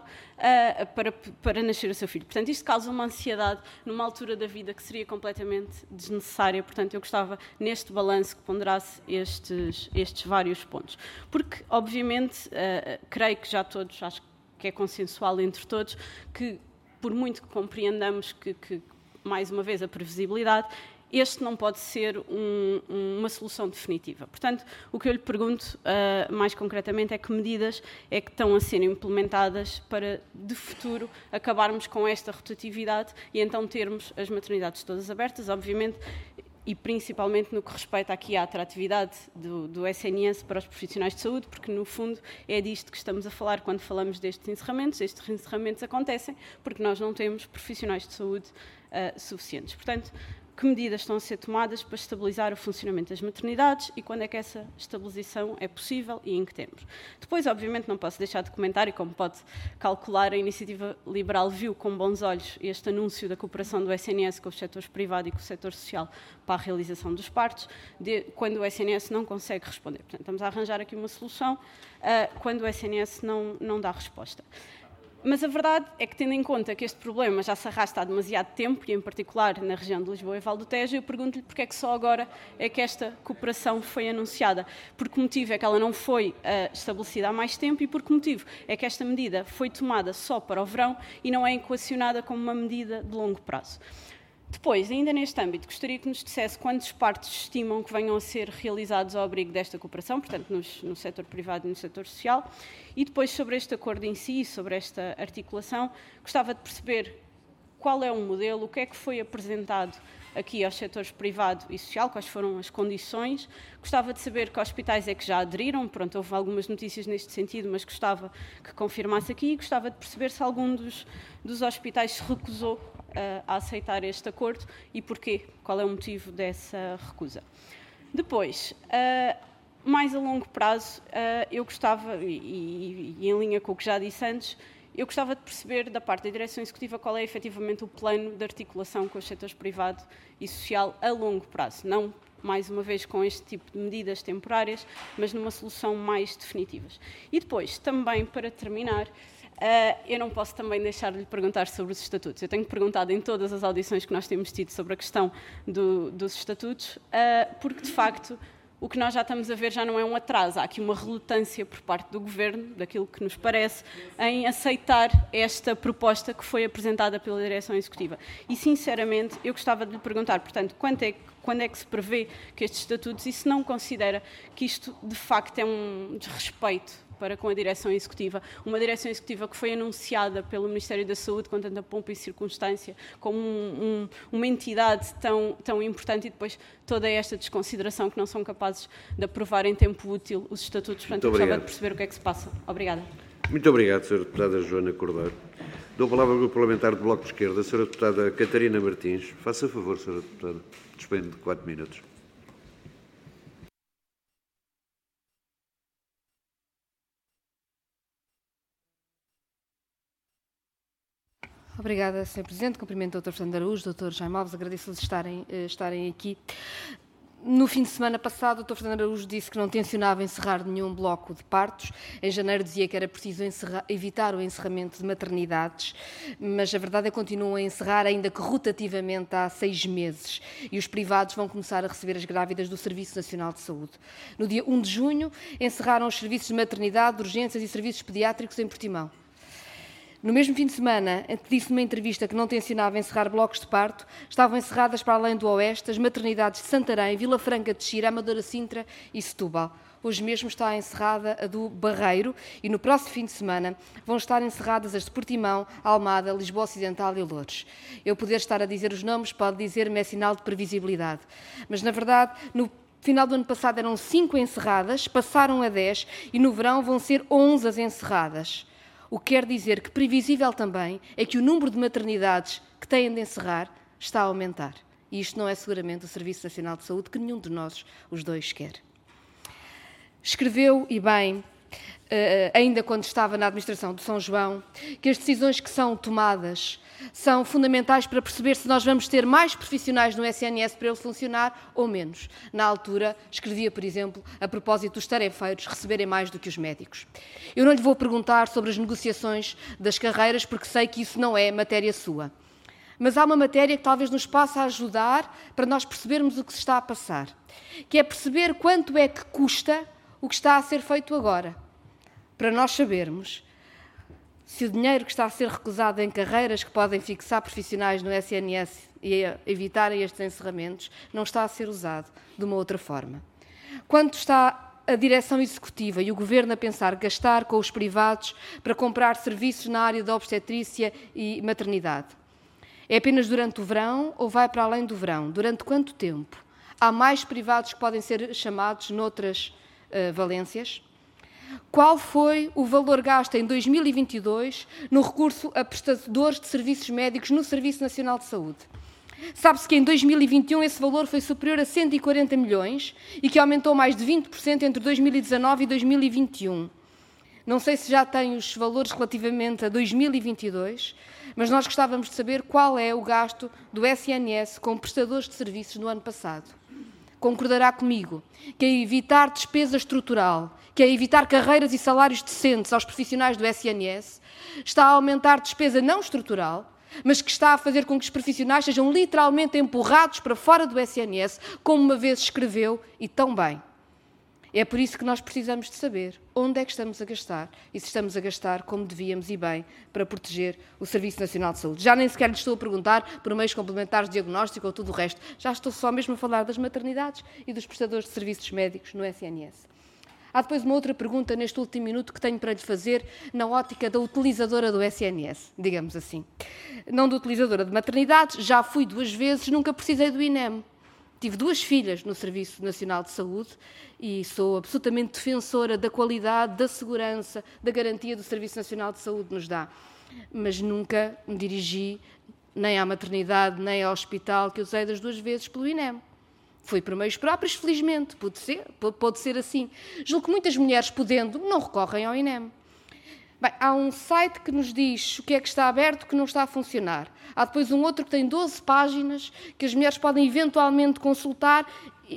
para nascer o seu filho. Portanto, isto causa uma ansiedade numa altura da vida que seria completamente desnecessária. Portanto, eu gostava, neste balanço, que ponderasse estes vários pontos. Porque, obviamente, creio que já todos, acho que é consensual entre todos, que, por muito que compreendamos que mais uma vez, a previsibilidade, este não pode ser uma solução definitiva. Portanto, o que eu lhe pergunto, mais concretamente, é que medidas é que estão a ser implementadas para, de futuro, acabarmos com esta rotatividade e então termos as maternidades todas abertas. Obviamente, e principalmente no que respeita aqui à atratividade do SNS para os profissionais de saúde, porque no fundo é disto que estamos a falar quando falamos destes encerramentos. Estes encerramentos acontecem porque nós não temos profissionais de saúde suficientes. Portanto, que medidas estão a ser tomadas para estabilizar o funcionamento das maternidades e quando é que essa estabilização é possível e em que termos? Depois, obviamente, não posso deixar de comentar, e como pode calcular, a Iniciativa Liberal viu com bons olhos este anúncio da cooperação do SNS com os setores privado e com o setor social para a realização dos partos, quando o SNS não consegue responder. Portanto, estamos a arranjar aqui uma solução quando o SNS não dá resposta. Mas a verdade é que, tendo em conta que este problema já se arrasta há demasiado tempo, e em particular na região de Lisboa e Val do Tejo, eu pergunto-lhe porque é que só agora é que esta cooperação foi anunciada. Por que motivo é que ela não foi estabelecida há mais tempo e por que motivo é que esta medida foi tomada só para o verão e não é equacionada como uma medida de longo prazo? Depois, ainda neste âmbito, gostaria que nos dissesse quantos partos estimam que venham a ser realizados ao abrigo desta cooperação, portanto, no setor privado e no setor social. E depois, sobre este acordo em si, sobre esta articulação, gostava de perceber qual é o modelo, o que é que foi apresentado aqui aos setores privado e social, quais foram as condições. Gostava de saber que hospitais é que já aderiram, pronto, houve algumas notícias neste sentido, mas gostava que confirmasse aqui, e gostava de perceber se algum dos hospitais se recusou a aceitar este acordo e porquê, qual é o motivo dessa recusa. Depois, mais a longo prazo, eu gostava, e em linha com o que já disse antes, eu gostava de perceber da parte da Direção Executiva qual é efetivamente o plano de articulação com os setores privado e social a longo prazo, não mais uma vez com este tipo de medidas temporárias, mas numa solução mais definitivas. E depois, também para terminar, eu não posso também deixar de lhe perguntar sobre os estatutos. Eu tenho perguntado em todas as audições que nós temos tido sobre a questão dos estatutos, porque, de facto, o que nós já estamos a ver já não é um atraso. Há aqui uma relutância por parte do Governo, daquilo que nos parece, em aceitar esta proposta que foi apresentada pela Direção Executiva. E, sinceramente, eu gostava de lhe perguntar, portanto, quando é que se prevê que estes estatutos, e se não considera que isto, de facto, é um desrespeito para com a Direção Executiva, uma Direção Executiva que foi anunciada pelo Ministério da Saúde com tanta pompa e circunstância, como uma entidade tão importante, e depois toda esta desconsideração que não são capazes de aprovar em tempo útil os estatutos. Portanto, eu gostava de perceber o que é que se passa. Obrigada. Muito obrigado, Sra. Deputada Joana Cordeiro. Dou a palavra ao Grupo Parlamentar do Bloco de Esquerda, a Sra. Deputada Catarina Martins. Faça favor, Sra. Deputada. Dispõe de 4 minutos. Obrigada, Sr. Presidente. Cumprimento o Dr. Fernando Araújo, Dr. Jaime Alves, agradeço-lhes estarem aqui. No fim de semana passado, o Dr. Fernando Araújo disse que não tencionava encerrar nenhum bloco de partos. Em janeiro dizia que era preciso evitar o encerramento de maternidades, mas a verdade é que continuam a encerrar, ainda que rotativamente há 6 meses. E os privados vão começar a receber as grávidas do Serviço Nacional de Saúde. No dia 1 de junho, encerraram os serviços de maternidade, de urgências e serviços pediátricos em Portimão. No mesmo fim de semana, em que disse numa entrevista que não tencionava encerrar blocos de parto, estavam encerradas para além do Oeste as maternidades de Santarém, Vila Franca de Xira, Amadora Sintra e Setúbal. Hoje mesmo está encerrada a do Barreiro e no próximo fim de semana vão estar encerradas as de Portimão, Almada, Lisboa Ocidental e Loures. Eu poder estar a dizer os nomes pode dizer-me é sinal de previsibilidade. Mas, na verdade, no final do ano passado eram 5 encerradas, passaram a 10 e no verão vão ser 11 as encerradas. O que quer dizer que previsível também é que o número de maternidades que têm de encerrar está a aumentar. E isto não é seguramente o Serviço Nacional de Saúde, que nenhum de nós, os dois, quer. Escreveu, e bem, ainda quando estava na administração de São João, que as decisões que são tomadas são fundamentais para perceber se nós vamos ter mais profissionais no SNS para ele funcionar ou menos. Na altura, escrevia, por exemplo, a propósito dos tarefeiros receberem mais do que os médicos. Eu não lhe vou perguntar sobre as negociações das carreiras, porque sei que isso não é matéria sua. Mas há uma matéria que talvez nos possa ajudar para nós percebermos o que se está a passar, que é perceber quanto é que custa o que está a ser feito agora, para nós sabermos se o dinheiro que está a ser recusado em carreiras que podem fixar profissionais no SNS e evitarem estes encerramentos não está a ser usado de uma outra forma. Quanto está a Direção Executiva e o Governo a pensar gastar com os privados para comprar serviços na área da obstetrícia e maternidade? É apenas durante o verão ou vai para além do verão? Durante quanto tempo? Há mais privados que podem ser chamados noutras valências? Qual foi o valor gasto em 2022 no recurso a prestadores de serviços médicos no Serviço Nacional de Saúde? Sabe-se que em 2021 esse valor foi superior a 140 milhões e que aumentou mais de 20% entre 2019 e 2021. Não sei se já tem os valores relativamente a 2022, mas nós gostávamos de saber qual é o gasto do SNS com prestadores de serviços no ano passado. Concordará comigo que é evitar despesa estrutural, que é evitar carreiras e salários decentes aos profissionais do SNS, está a aumentar despesa não estrutural, mas que está a fazer com que os profissionais sejam literalmente empurrados para fora do SNS, como uma vez escreveu, e tão bem. É por isso que nós precisamos de saber onde é que estamos a gastar e se estamos a gastar como devíamos e bem para proteger o Serviço Nacional de Saúde. Já nem sequer lhe estou a perguntar por meios complementares de diagnóstico ou tudo o resto. Já estou só mesmo a falar das maternidades e dos prestadores de serviços médicos no SNS. Há depois uma outra pergunta neste último minuto que tenho para lhe fazer na ótica da utilizadora do SNS, digamos assim. Não da utilizadora de maternidades, já fui 2 vezes, nunca precisei do INEM. Tive 2 filhas no Serviço Nacional de Saúde e sou absolutamente defensora da qualidade, da segurança, da garantia do Serviço Nacional de Saúde nos dá. Mas nunca me dirigi nem à maternidade, nem ao hospital, que usei das 2 vezes pelo INEM. Foi por meios próprios, felizmente, pode ser assim. Julgo que muitas mulheres, podendo, não recorrem ao INEM. Bem, há um site que nos diz o que é que está aberto, o que não está a funcionar. Há depois um outro que tem 12 páginas que as mulheres podem eventualmente consultar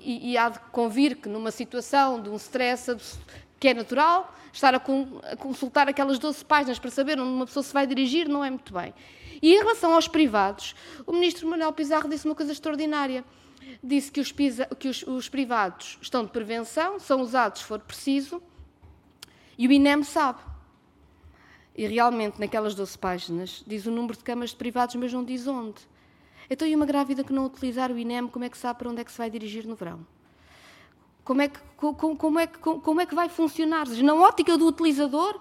e há de convir que numa situação de um stress que é natural, estar a consultar aquelas 12 páginas para saber onde uma pessoa se vai dirigir não é muito bem. E em relação aos privados, o ministro Manuel Pizarro disse uma coisa extraordinária. Disse que os privados estão de prevenção, são usados se for preciso, e o INEM sabe. E realmente, naquelas 12 páginas, diz o número de camas de privados, mas não diz onde. Então, e uma grávida que não utilizar o INEM, como é que sabe para onde é que se vai dirigir no verão? Como é que vai funcionar? Na ótica do utilizador,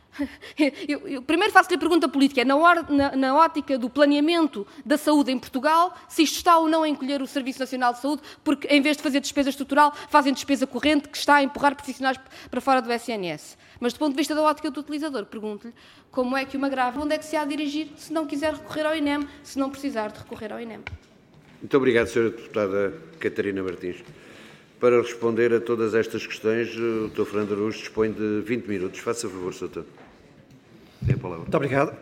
eu primeiro faço-lhe a pergunta política, na ótica do planeamento da saúde em Portugal, se isto está ou não a encolher o Serviço Nacional de Saúde, porque em vez de fazer despesa estrutural, fazem despesa corrente que está a empurrar profissionais para fora do SNS. Mas do ponto de vista da ótica do utilizador, pergunto-lhe como é que uma grávida, onde é que se há a dirigir se não quiser recorrer ao INEM, se não precisar de recorrer ao INEM. Muito obrigado, Sra. Deputada Catarina Martins. Para responder a todas estas questões, o Dr. Fernando Araújo dispõe de 20 minutos. Faça favor, Sr. Doutor. Tem a palavra. Muito obrigado.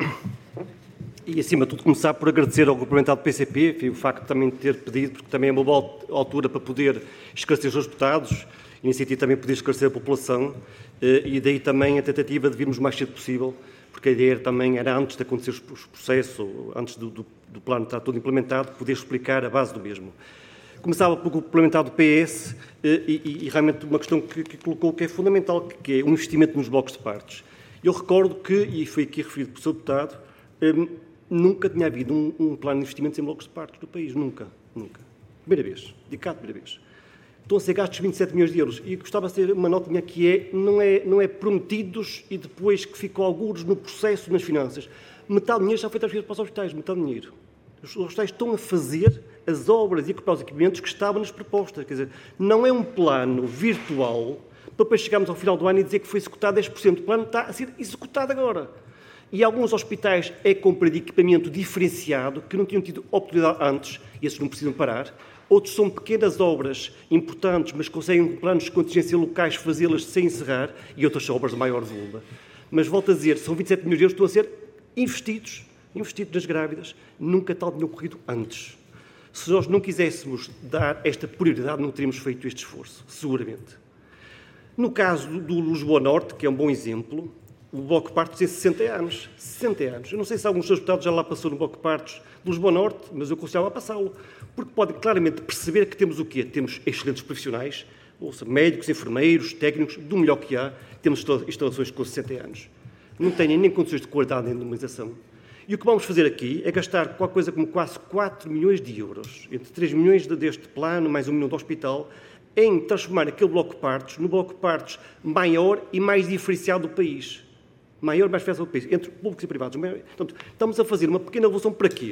E, acima de tudo, começar por agradecer ao complementar do PCP o facto de também ter pedido, porque também é uma boa altura para poder esclarecer os deputados, iniciativa também poder esclarecer a população, e daí também a tentativa de virmos o mais cedo possível, porque a ideia também era, antes de acontecer os processos, antes do plano estar todo implementado, poder explicar a base do mesmo. Começava pelo complementar do PS e realmente uma questão que colocou que é fundamental, que é o investimento nos blocos de partos. Eu recordo que, e foi aqui referido pelo Sr. Deputado, nunca tinha havido um plano de investimentos em blocos de partos no país, nunca. Primeira vez, dedicado primeira vez. Estão a ser gastos 27 milhões de euros e gostava de ter uma notinha que não é prometidos e depois que ficam algures no processo, nas finanças. Metade do dinheiro já foi transferido para os hospitais, metade do dinheiro. Os hospitais estão a fazer as obras e a comprar os equipamentos que estavam nas propostas. Quer dizer, não é um plano virtual para depois chegarmos ao final do ano e dizer que foi executado 10%. O plano está a ser executado agora. E alguns hospitais é compra de equipamento diferenciado, que não tinham tido oportunidade antes, e esses não precisam parar. Outros são pequenas obras importantes, mas conseguem com planos de contingência locais fazê-las sem encerrar, e outras são obras de maior volume. Mas volto a dizer, são 27 milhões de euros que estão a ser investidos nas grávidas. Nunca tal tinha ocorrido antes. Se nós não quiséssemos dar esta prioridade, não teríamos feito este esforço, seguramente. No caso do Lisboa Norte, que é um bom exemplo, o Bloco de Partos tem 60 anos. 60 anos. Eu não sei se alguns dos deputados já lá passou no Bloco de Partos de Lisboa Norte, mas eu aconselhava a passá-lo, porque podem claramente perceber que temos o quê? Temos excelentes profissionais, ou seja, médicos, enfermeiros, técnicos, do melhor que há, temos instalações com 60 anos. Não têm nem condições de qualidade nem de humanização. E o que vamos fazer aqui é gastar qualquer coisa como quase 4 milhões de euros, entre 3 milhões deste plano, mais 1 milhão do hospital, em transformar aquele Bloco de Partos no Bloco de Partos maior e mais diferenciado do país. Maior e mais diferenciado do país, entre públicos e privados. Portanto, estamos a fazer uma pequena evolução para quê?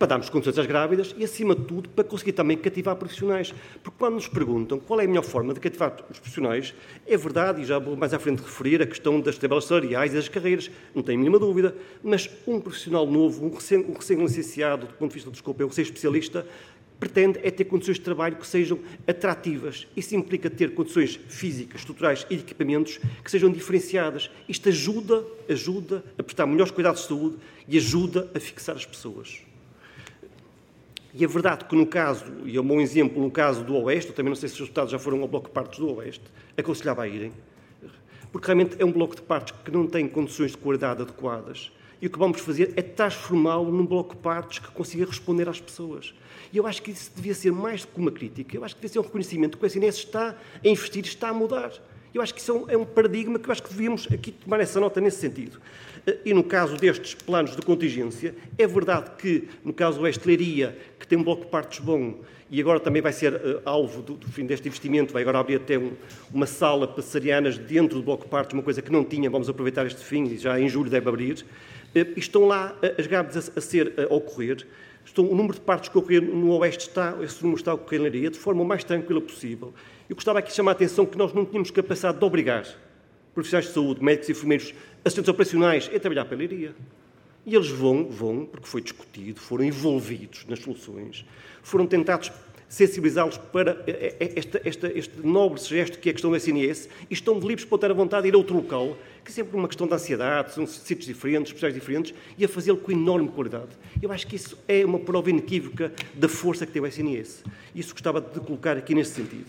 para darmos condições às grávidas e, acima de tudo, para conseguir também cativar profissionais. Porque quando nos perguntam qual é a melhor forma de cativar os profissionais, é verdade, e já vou mais à frente referir a questão das tabelas salariais e das carreiras, não tenho nenhuma dúvida, mas um profissional novo, um recém-licenciado, do ponto de vista do escopo, um recém-especialista, pretende é ter condições de trabalho que sejam atrativas. Isso implica ter condições físicas, estruturais e de equipamentos que sejam diferenciadas. Isto ajuda a prestar melhores cuidados de saúde e ajuda a fixar as pessoas. E é verdade que no caso, e é um bom exemplo, no caso do Oeste, eu também não sei se os deputados já foram ao bloco de partos do Oeste, aconselhava a irem, porque realmente é um bloco de partos que não tem condições de qualidade adequadas. E o que vamos fazer é transformá-lo num bloco de partos que consiga responder às pessoas. E eu acho que isso devia ser mais do que uma crítica, eu acho que devia ser um reconhecimento que o SNS está a investir, está a mudar. Eu acho que isso é um paradigma que eu acho que devíamos aqui tomar essa nota nesse sentido. E no caso destes planos de contingência, é verdade que, no caso do Oeste Leiria, que tem um bloco de partos bom, e agora também vai ser alvo do fim deste investimento, vai agora abrir até uma sala para cesarianas dentro do bloco de partos, uma coisa que não tinha, vamos aproveitar este fim, e já em julho deve abrir. Estão lá as grávidas a ocorrer. O número de partos que ocorrer no Oeste esse número está a ocorrer na Leiria de forma o mais tranquila possível. Eu gostava aqui de chamar a atenção que nós não tínhamos capacidade de obrigar profissionais de saúde, médicos, enfermeiros, assistentes operacionais a trabalhar pela Leiria. E eles vão, porque foi discutido, foram envolvidos nas soluções, foram tentados sensibilizá-los para este nobre gesto que é a questão do SNS e estão livres para ter a vontade de ir a outro local, que é sempre uma questão de ansiedade, são sítios diferentes, especiais diferentes, e a fazê-lo com enorme qualidade. Eu acho que isso é uma prova inequívoca da força que tem o SNS. Isso gostava de colocar aqui nesse sentido.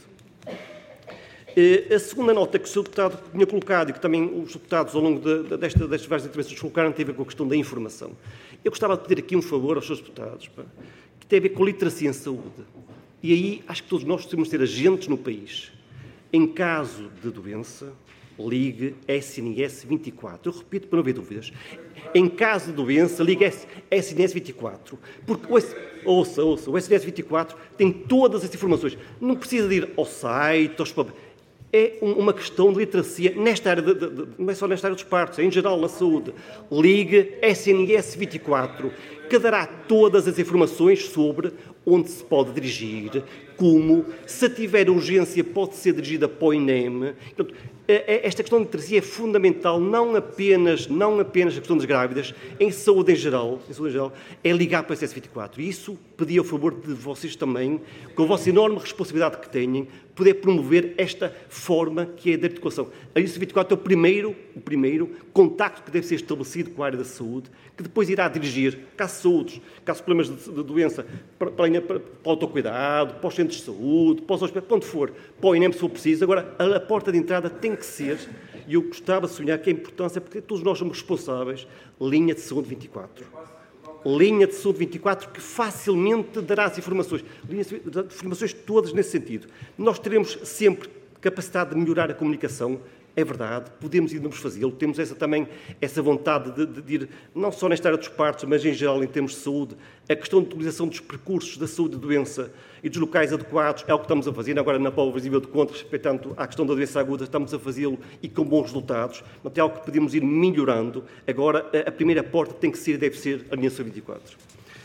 A segunda nota que o Sr. Deputado tinha colocado e que também os deputados ao longo destas várias intervenções colocaram tem a ver com a questão da informação. Eu gostava de pedir aqui um favor aos Srs. Deputados, que tem a ver com a literacia em saúde. E aí acho que todos nós temos de ser agentes no país. Em caso de doença, ligue SNS 24. Eu repito para não haver dúvidas. Em caso de doença, ligue SNS 24. Porque ouça, o SNS 24 tem todas as informações. Não precisa de ir ao site, aos papéis. É uma questão de literacia nesta área, não é só nesta área dos partos, é em geral na saúde. Ligue SNS 24, que dará todas as informações sobre onde se pode dirigir, como, se tiver urgência, pode ser dirigida para o INEM. Portanto, esta questão de literacia é fundamental, não apenas a questão das grávidas, em saúde em geral, é ligar para o SNS24. E isso pedi ao favor de vocês também, com a vossa enorme responsabilidade que têm, poder promover esta forma que é da educação. A SNS24 é o primeiro contacto que deve ser estabelecido com a área da saúde, que depois irá dirigir, caso problemas de doença, para o autocuidado, para os centros de saúde, para os hospitais, para onde for, para o INEM se for preciso. Agora, a porta de entrada tem que ser, e eu gostava de sonhar que a importância, porque todos nós somos responsáveis, linha de saúde 24. Linha de saúde 24 que facilmente dará as informações. Informações todas nesse sentido. Nós teremos sempre capacidade de melhorar a comunicação, é verdade, podemos e devemos fazê-lo, temos essa vontade de ir, não só nesta área dos partos, mas em geral em termos de saúde, a questão de utilização dos percursos da saúde e doença e dos locais adequados é o que estamos a fazer. Agora, na prova visível de contas, respeitando à questão da doença aguda, estamos a fazê-lo e com bons resultados. Mas é algo que podemos ir melhorando. Agora, a primeira porta tem que ser e deve ser a linha 24.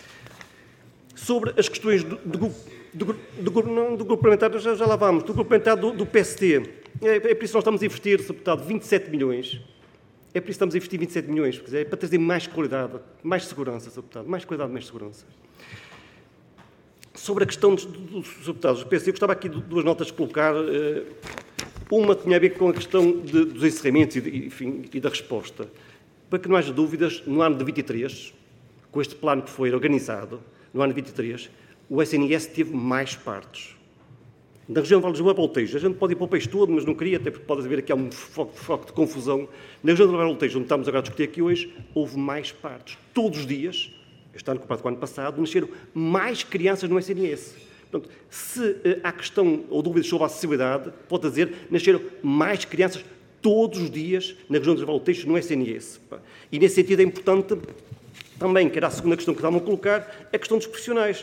Sobre as questões do grupo parlamentar, já lá vamos, do grupo parlamentar do PSD. É por isso que nós estamos a investir, Sr. Deputado, 27 milhões. É por isso que estamos a investir 27 milhões, é para trazer mais qualidade, mais segurança, Sr. Deputado, mais qualidade, mais segurança. Sobre a questão dos deputados do PSD, eu gostava aqui de duas notas de colocar. Uma tinha a ver com a questão dos encerramentos e da resposta. Para que não haja dúvidas, no ano de 23, com este plano que foi organizado, no ano de 23, o SNS teve mais partos. Na região de Vale de Lisboa, Alentejo. A gente pode ir para o país todo, mas não queria, até porque pode haver aqui um foco de confusão. Na região de Vale de Alentejo, onde estamos agora a discutir aqui hoje, houve mais partos. Todos os dias, este ano comparado com o ano passado, nasceram mais crianças no SNS. Portanto, se há questão ou dúvidas sobre a acessibilidade, pode dizer, nasceram mais crianças todos os dias na região de Vale de Alentejo no SNS. E nesse sentido é importante também, que era a segunda questão que estavam a colocar, a questão dos profissionais.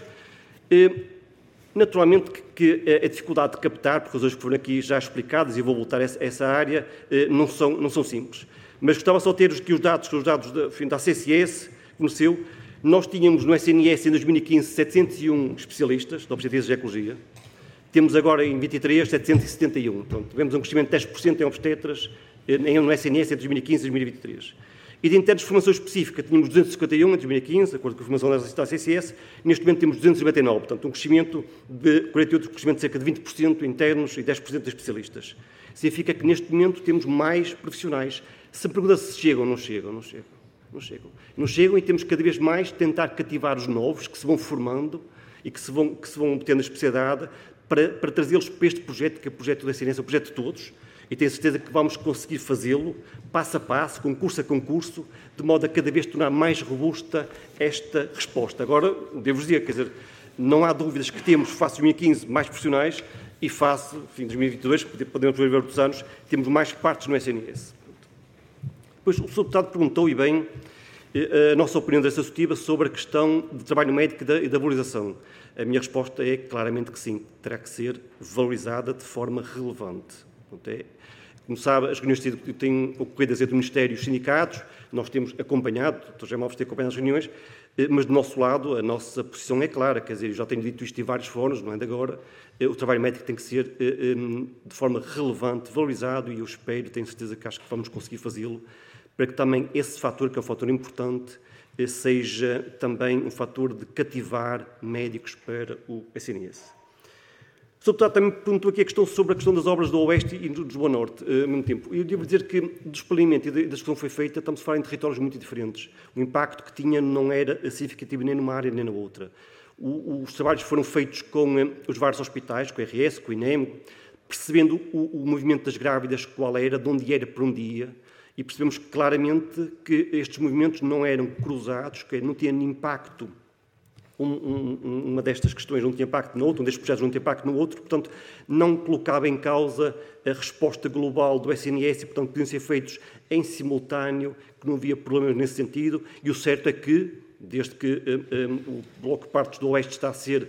Naturalmente que a dificuldade de captar, por razões que foram aqui já explicadas, e vou voltar a essa área, não são simples. Mas gostava só de ter aqui os dados da CCS, que forneceu. Nós tínhamos no SNS em 2015 701 especialistas de obstetrícia e ginecologia. Temos agora em 23 771. Portanto, tivemos um crescimento de 10% em obstetras no SNS em 2015 e 2023. E de internos de formação específica tínhamos 251 em 2015, de acordo com a formação da CCS, neste momento temos 299, portanto um crescimento de 48, crescimento de cerca de 20% internos e 10% de especialistas. Significa que neste momento temos mais profissionais. Se me pergunta se chegam ou não chegam, não chegam. Não chegam e temos cada vez mais de tentar cativar os novos que se vão formando e que se vão obtendo a especialidade para trazê-los para este projeto, que é o projeto da ciência, o projeto de todos, e tenho certeza que vamos conseguir fazê-lo, passo a passo, concurso a concurso, de modo a cada vez tornar mais robusta esta resposta. Agora, devo dizer, quer dizer, não há dúvidas que temos, face 2015, mais profissionais e face, enfim, 2022, podemos ver outros anos, temos mais partes no SNS. Depois, o Sr. Deputado perguntou, e bem, a nossa opinião da Associativa sobre a questão do trabalho médico e da valorização. A minha resposta é claramente que sim, terá que ser valorizada de forma relevante. Portanto, como sabe, as reuniões têm ocorrido entre o Ministério e os sindicatos, nós temos acompanhado, o Dr. Jaime Alves tem acompanhado as reuniões, mas do nosso lado a nossa posição é clara, quer dizer, eu já tenho dito isto em vários fóruns, não é de agora, o trabalho médico tem que ser de forma relevante, valorizado, e eu espero, tenho certeza que acho que vamos conseguir fazê-lo, para que também esse fator, que é um fator importante, seja também um fator de cativar médicos para o SNS. O Sr. Deputado também perguntou aqui sobre a questão das obras do Oeste e do Lisboa Norte, ao mesmo tempo. Eu devo dizer que, do experimento e da discussão que foi feita, estamos a falar em territórios muito diferentes. O impacto que tinha não era significativo nem numa área nem na outra. Os trabalhos foram feitos com os vários hospitais, com o RS, com o INEM, percebendo o movimento das grávidas, qual era, de onde era para um dia, e percebemos claramente que estes movimentos não eram cruzados, que não tinham impacto. Uma destas questões não tinha impacto na outra, um destes projetos não tinha impacto no outro, portanto, não colocava em causa a resposta global do SNS e, portanto, podiam ser feitos em simultâneo, que não havia problemas nesse sentido, e o certo é que, desde que o Bloco de Partos do Oeste está a ser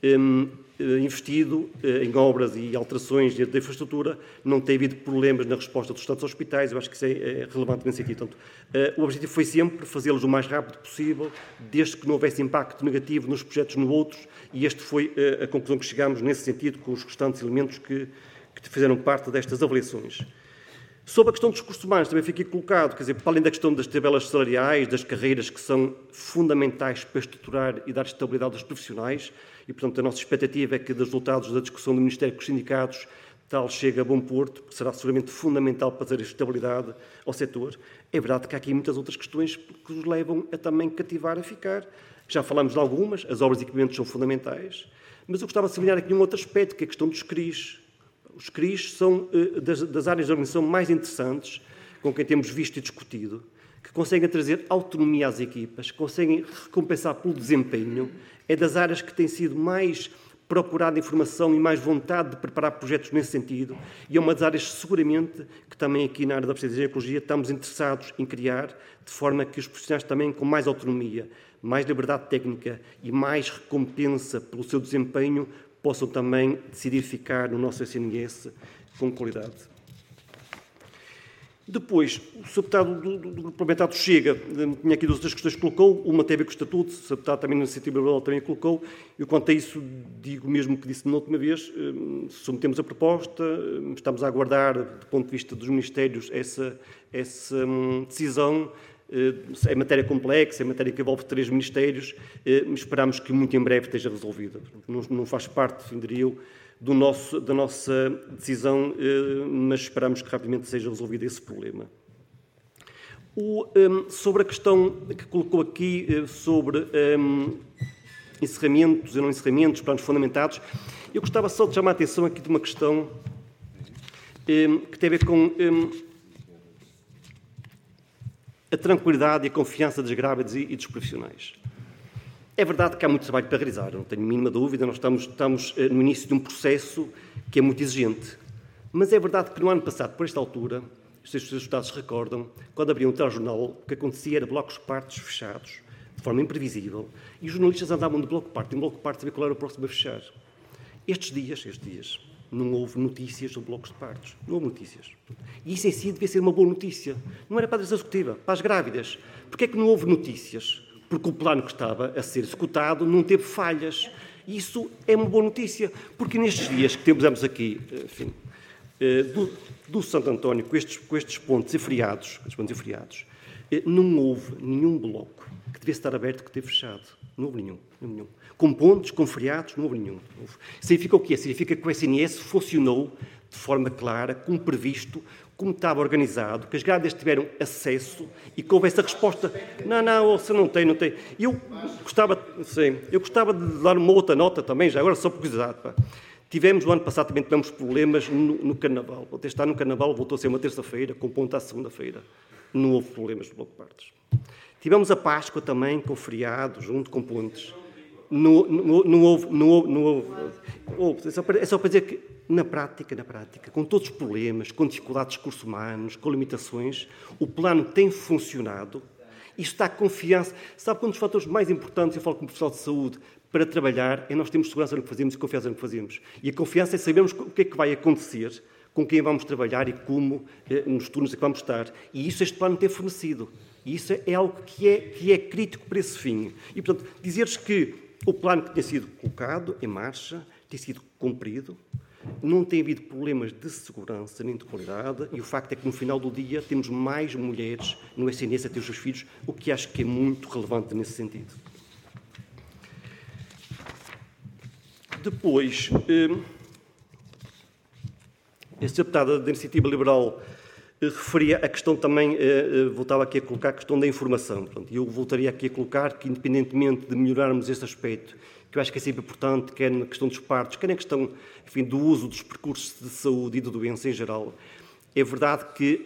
investido em obras e alterações da infraestrutura, não tem havido problemas na resposta dos restantes hospitais. Eu acho que isso é relevante nesse sentido. Portanto, o objetivo foi sempre fazê-los o mais rápido possível, desde que não houvesse impacto negativo nos projetos no outros, e esta foi a conclusão que chegámos nesse sentido com os restantes elementos que fizeram parte destas avaliações. Sobre a questão dos recursos humanos, também fica aqui colocado, quer dizer, para além da questão das tabelas salariais, das carreiras que são fundamentais para estruturar e dar estabilidade aos profissionais, e, portanto, a nossa expectativa é que, dos resultados da discussão do Ministério com os sindicatos, tal chegue a bom porto, porque será seguramente fundamental para dar estabilidade ao setor. É verdade que há aqui muitas outras questões que os levam a também cativar a ficar. Já falámos de algumas, as obras e equipamentos são fundamentais, mas eu gostava de sublinhar aqui um outro aspecto, que é a questão dos CRIs. Os CRIs são das áreas de organização mais interessantes, com quem temos visto e discutido, que conseguem trazer autonomia às equipas, conseguem recompensar pelo desempenho, é das áreas que têm sido mais procurada informação e mais vontade de preparar projetos nesse sentido, e é uma das áreas, seguramente, que também aqui na área da obstetrícia e ginecologia estamos interessados em criar, de forma que os profissionais também com mais autonomia, mais liberdade técnica e mais recompensa pelo seu desempenho possam também decidir ficar no nosso SNS com qualidade. Depois, o Sr. Deputado do Grupo Parlamentar do Chega tinha aqui duas outras questões que colocou, uma teve com o Estatuto, o Sr. Deputado também na Iniciativa Liberal também colocou, e quanto a isso digo mesmo que disse na última vez, submetemos a proposta, estamos a aguardar, do ponto de vista dos Ministérios, essa decisão. É matéria complexa, é matéria que envolve 3 ministérios, esperamos que muito em breve esteja resolvida. Não faz parte, diria eu, da nossa decisão, mas esperamos que rapidamente seja resolvido esse problema. Sobre a questão que colocou aqui sobre encerramentos e não encerramentos, planos fundamentados, eu gostava só de chamar a atenção aqui de uma questão que tem a ver com a tranquilidade e a confiança das grávidas e dos profissionais. É verdade que há muito trabalho para realizar, não tenho a mínima dúvida, nós estamos no início de um processo que é muito exigente. Mas é verdade que no ano passado, por esta altura, os seus deputados se recordam, quando abriam o telejornal, o que acontecia era blocos de partos fechados, de forma imprevisível, e os jornalistas andavam de bloco de parto em bloco de parto a saber qual era o próximo a fechar. Estes dias, não houve notícias sobre blocos de partos. Não houve notícias. E isso em si devia ser uma boa notícia. Não era para a direção executiva, para as grávidas. Porquê é que não houve notícias? porque o plano que estava a ser executado não teve falhas. Isso é uma boa notícia, porque nestes dias que temos aqui, enfim, do Santo António, com estes pontos e feriados, não houve nenhum bloco que devesse estar aberto que teve fechado. Não houve nenhum. Com pontos, com feriados, não houve nenhum. Significa o quê? Significa que o SNS funcionou de forma clara, como previsto, como estava organizado, que as grávidas tiveram acesso e que houvesse a resposta. Não, você não tem. Eu gostava de dar uma outra nota também, já agora só por curiosidade. Tivemos, no ano passado, também tivemos problemas no Carnaval. Este ano, no Carnaval, voltou a ser uma terça-feira, com ponto à segunda-feira. Não houve problemas de bloco de partos. Tivemos a Páscoa também, com feriado, junto com pontes. Não houve. É só para dizer que, na prática, com todos os problemas, com dificuldades de recursos humanos, com limitações, o plano tem funcionado. Isto dá confiança. Sabe que um dos fatores mais importantes, eu falo como profissional de saúde, para trabalhar, é nós termos segurança no que fazemos e confiança no que fazemos. E a confiança é sabermos o que é que vai acontecer, com quem vamos trabalhar e como, nos turnos em que vamos estar. E isso este plano tem fornecido. E isso é algo que é crítico para esse fim. E, portanto, dizeres que o plano que tem sido colocado em marcha, tem sido cumprido, não tem havido problemas de segurança nem de qualidade, e o facto é que no final do dia temos mais mulheres no SNS a ter os seus filhos, o que acho que é muito relevante nesse sentido. Depois, a Sra. Deputada da Iniciativa Liberal referia a questão também, voltava aqui a colocar a questão da informação. Portanto, eu voltaria aqui a colocar que, independentemente de melhorarmos este aspecto, que eu acho que é sempre importante, quer na questão dos partos, quer na questão, enfim, do uso dos percursos de saúde e de doença em geral, é verdade que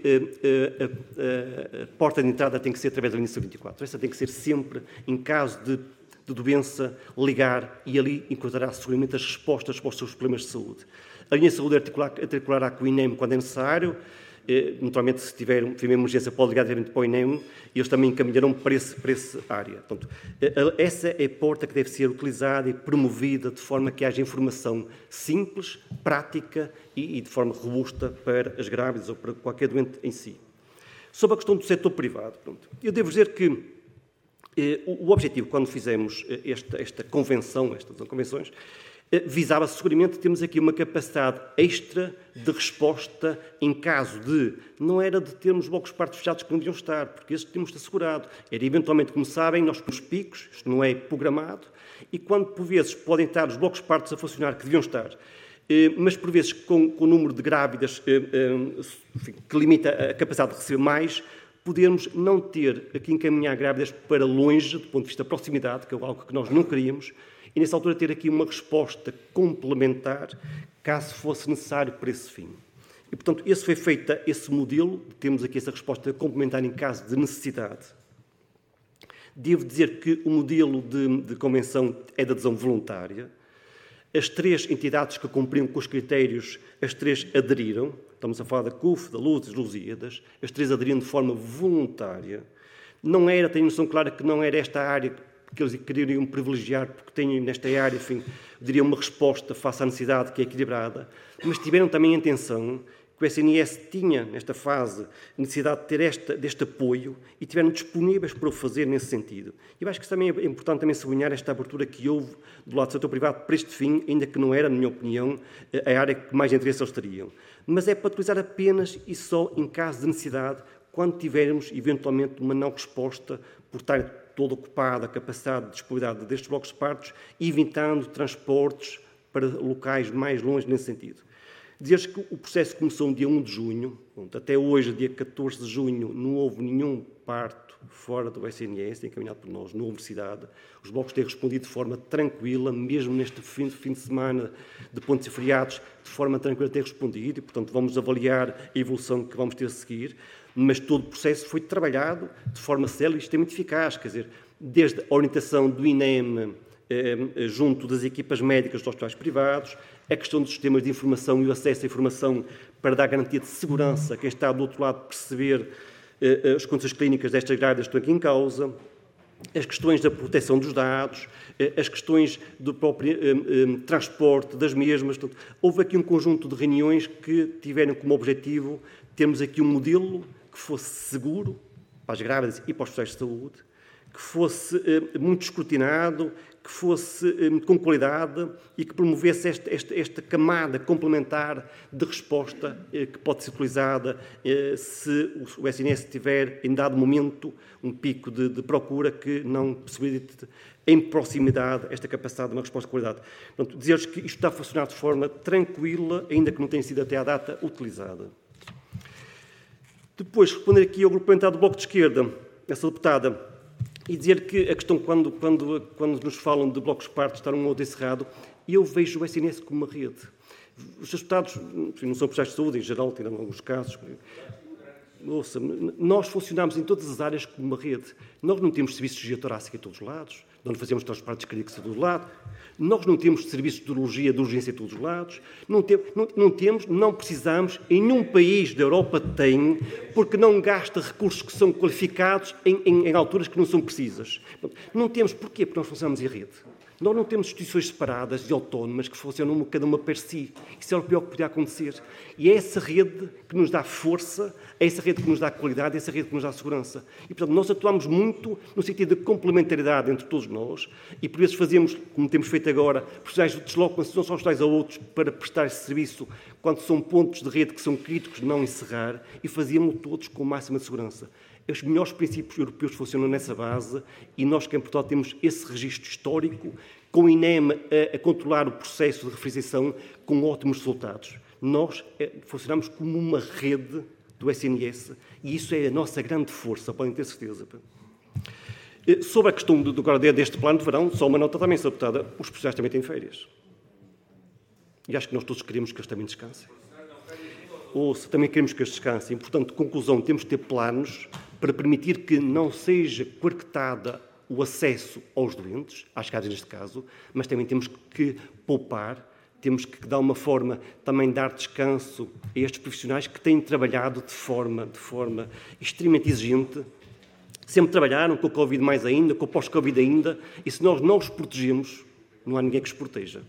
a porta de entrada tem que ser através da linha 24. Essa tem que ser sempre, em caso de doença, ligar e ali encontrará seguramente as respostas para os seus problemas de saúde. A linha de saúde articulará com o INEM quando é necessário. Naturalmente, se tiver uma emergência, pode ligar diretamente para o INEM e eles também encaminharão para essa área. Portanto, essa é a porta que deve ser utilizada e promovida de forma que haja informação simples, prática e de forma robusta para as grávidas ou para qualquer doente em si. Sobre a questão do setor privado, eu devo dizer que o objetivo, quando fizemos estas convenções, visava seguramente termos aqui uma capacidade extra de resposta em caso de, não era de termos blocos de partos fechados que não deviam estar, porque esses temos assegurado. Era eventualmente, como sabem, nós temos picos, isto não é programado, e quando por vezes podem estar os blocos de partos a funcionar que deviam estar, mas por vezes com o número de grávidas que limita a capacidade de receber mais, podermos não ter aqui encaminhar grávidas para longe, do ponto de vista da proximidade, que é algo que nós não queríamos, e nessa altura ter aqui uma resposta complementar, caso fosse necessário para esse fim. E, portanto, esse foi feito esse modelo, temos aqui essa resposta complementar em caso de necessidade. Devo dizer que o modelo de convenção é de adesão voluntária. As 3 entidades que cumpriam com os critérios, as 3 aderiram. Estamos a falar da CUF, da Luz e das Lusíadas. As 3 aderiram de forma voluntária. Não era, tenho noção clara que não era esta área que eles queriam privilegiar, porque têm nesta área, enfim, diria uma resposta face à necessidade que é equilibrada, mas tiveram também a intenção que o SNS tinha, nesta fase, necessidade de ter deste apoio e tiveram disponíveis para o fazer nesse sentido. E eu acho que também é importante também sublinhar esta abertura que houve do lado do setor privado para este fim, ainda que não era, na minha opinião, a área que mais interesse eles teriam. Mas é para utilizar apenas e só em caso de necessidade, quando tivermos, eventualmente, uma não resposta por estar toda ocupada a capacidade de disponibilidade destes blocos de partos, evitando transportes para locais mais longe nesse sentido. Dizer-se que o processo começou no dia 1 de junho, até hoje, dia 14 de junho, não houve nenhum parto fora do SNS, encaminhado por nós, na universidade. Os blocos têm respondido de forma tranquila, mesmo neste fim de semana de pontos e feriados, de forma tranquila têm respondido, e, portanto, vamos avaliar a evolução que vamos ter a seguir. Mas todo o processo foi trabalhado de forma célere e extremamente eficaz, quer dizer, desde a orientação do INEM junto das equipas médicas dos hospitais privados, a questão dos sistemas de informação e o acesso à informação para dar garantia de segurança a quem está do outro lado perceber as condições clínicas destas grávidas que estão aqui em causa, as questões da proteção dos dados, as questões do próprio transporte das mesmas. Portanto, houve aqui um conjunto de reuniões que tiveram como objetivo termos aqui um modelo que fosse seguro para as grávidas e para os profissionais de saúde, que fosse muito escrutinado, que fosse com qualidade e que promovesse esta camada complementar de resposta que pode ser utilizada se o SNS tiver, em dado momento, um pico de procura que não possibilite em proximidade esta capacidade de uma resposta de qualidade. Portanto, dizer-vos que isto está a funcionar de forma tranquila, ainda que não tenha sido até à data utilizada. Depois, responder aqui ao grupo parlamentar do Bloco de Esquerda, essa deputada, e dizer que a questão, quando nos falam de blocos de partos estar um ou outro encerrado, eu vejo o SNS como uma rede. Os seus deputados, enfim, não são profissionais de saúde, em geral, tirando alguns casos. Ouça, nós funcionamos em todas as áreas como uma rede. Nós não temos serviços de cirurgia torácica em todos os lados, nós não fazemos transplantes cardíacos a todo lado, nós não temos serviços de urologia de urgência em todos os lados, não precisamos, em nenhum país da Europa tem, porque não gasta recursos que são qualificados em alturas que não são precisas. Não temos, porquê? Porque nós funcionamos em rede. Nós não temos instituições separadas e autónomas que funcionam cada uma per si. Isso é o pior que podia acontecer. E é essa rede que nos dá força, é essa rede que nos dá qualidade, é essa rede que nos dá segurança. E, portanto, nós atuamos muito no sentido de complementaridade entre todos nós e, por vezes, fazemos, como temos feito agora, profissionais deslocam-se não só hospitais a outros para prestar esse serviço quando são pontos de rede que são críticos de não encerrar e fazíamos todos com máxima segurança. Os melhores princípios europeus funcionam nessa base e nós, que em Portugal, temos esse registro histórico, com o INEM a controlar o processo de refrigeração com ótimos resultados. Nós funcionamos como uma rede do SNS e isso é a nossa grande força, podem ter certeza. Sobre a questão deste plano de verão, só uma nota também, Sra. Deputada, os profissionais também têm férias. E acho que nós todos queremos que eles também descansem. Ou se também queremos que eles descansem. Portanto, conclusão, temos de ter planos para permitir que não seja coartada o acesso aos doentes, às casas neste caso, mas também temos que poupar, temos que, de alguma forma, também dar descanso a estes profissionais que têm trabalhado de forma extremamente exigente, sempre trabalharam com o Covid mais ainda, com o pós-Covid ainda, e se nós não os protegemos, não há ninguém que os proteja.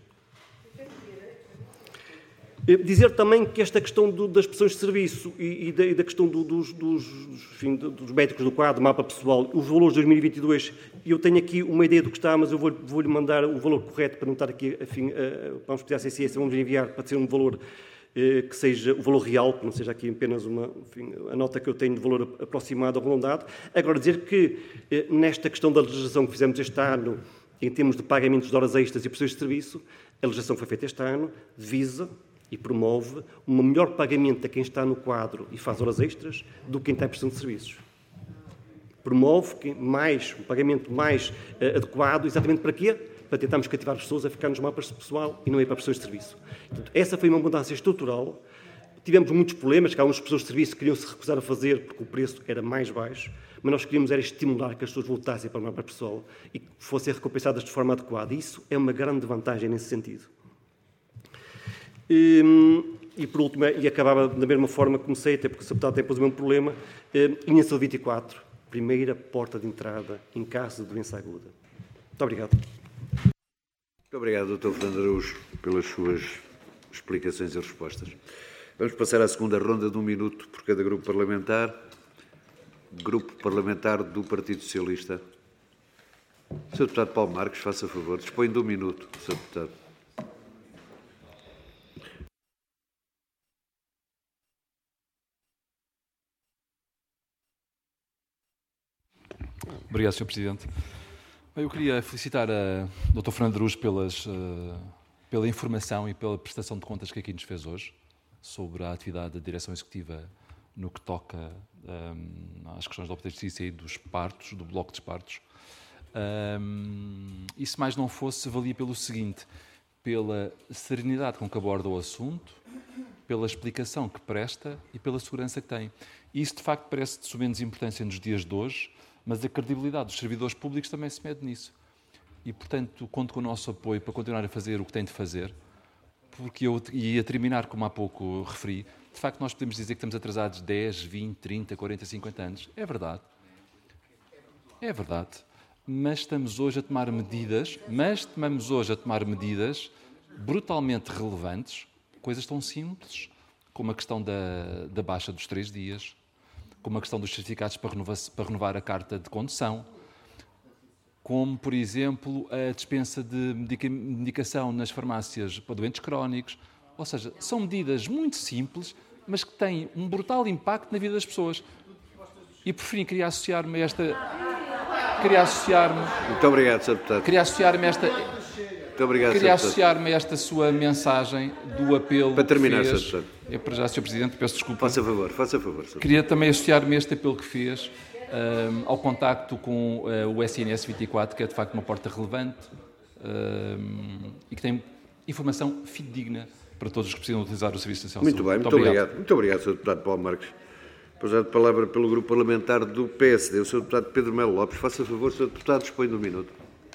Dizer também que esta questão das prestações de serviço e da questão dos médicos do quadro, mapa pessoal, os valores de 2022, eu tenho aqui uma ideia do que está, mas eu vou-lhe mandar o valor correto para não estar aqui, vamos pedir à CCS, vamos enviar para ser um valor que seja o valor real, que não seja aqui apenas a nota que eu tenho de valor aproximado ou arredondado. Agora, dizer que nesta questão da legislação que fizemos este ano, em termos de pagamentos de horas extras e prestações de serviço, a legislação que foi feita este ano visa e promove um melhor pagamento a quem está no quadro e faz horas extras do que quem está em prestação de serviços. Promove um pagamento mais adequado, exatamente para quê? Para tentarmos cativar as pessoas a ficar nos mapas de pessoal e não ir para prestações de serviço. Portanto, essa foi uma mudança estrutural. Tivemos muitos problemas, que algumas pessoas de serviço queriam se recusar a fazer porque o preço era mais baixo, mas nós queríamos era estimular que as pessoas voltassem para o mapa pessoal e que fossem recompensadas de forma adequada. E isso é uma grande vantagem nesse sentido. E por último, e acabava da mesma forma que comecei, até porque o deputado tem depois o mesmo problema, linha Saúde 24, primeira porta de entrada em caso de doença aguda. Muito obrigado. Muito obrigado, Dr. Fernando Araújo, pelas suas explicações e respostas. Vamos passar à segunda ronda de 1 minuto por cada grupo parlamentar. Grupo Parlamentar do Partido Socialista. Sr. Deputado Paulo Marques, faça favor, dispõe de 1 minuto, Sr. Deputado. Obrigado, Sr. Presidente. Eu queria felicitar a Dr. Fernando Araújo pela informação e pela prestação de contas que aqui nos fez hoje sobre a atividade da Direção Executiva no que toca às questões da obstetrícia e dos partos, do bloco de partos. E se mais não fosse, valia pelo seguinte, pela serenidade com que aborda o assunto, pela explicação que presta e pela segurança que tem. E isso, de facto, parece de sumenos importância nos dias de hoje, mas a credibilidade dos servidores públicos também se mede nisso. E, portanto, conto com o nosso apoio para continuar a fazer o que tem de fazer, porque e a terminar, como há pouco referi, de facto nós podemos dizer que estamos atrasados 10, 20, 30, 40, 50 anos. É verdade. É verdade. Mas estamos hoje a tomar medidas, brutalmente relevantes, coisas tão simples, como a questão da baixa dos 3 dias, como a questão dos certificados para renovar a carta de condução, como, por exemplo, a dispensa de medicação nas farmácias para doentes crónicos. Ou seja, são medidas muito simples, mas que têm um brutal impacto na vida das pessoas. E por fim, queria associar-me a esta... Muito obrigado, Sr. Deputado. Queria associar-me a esta... Muito obrigado, Queria Sr. Deputado. associar-me a esta sua mensagem do apelo Para terminar, que fez. Sr. Deputado. Eu, para já, Sr. Presidente, peço desculpa. Faça favor, Sr. Deputado. Queria também associar-me a este apelo que fez ao contacto com o SNS 24, que é de facto uma porta relevante e que tem informação fidedigna para todos os que precisam utilizar o Serviço Nacional de Muito Saúde. bem, muito obrigado. Muito obrigado, Sr. Deputado Paulo Marques. Passado a palavra pelo Grupo Parlamentar do PSD, o Sr. Deputado Pedro Melo Lopes. Faça favor, Sr. Deputado, dispõe de um minuto.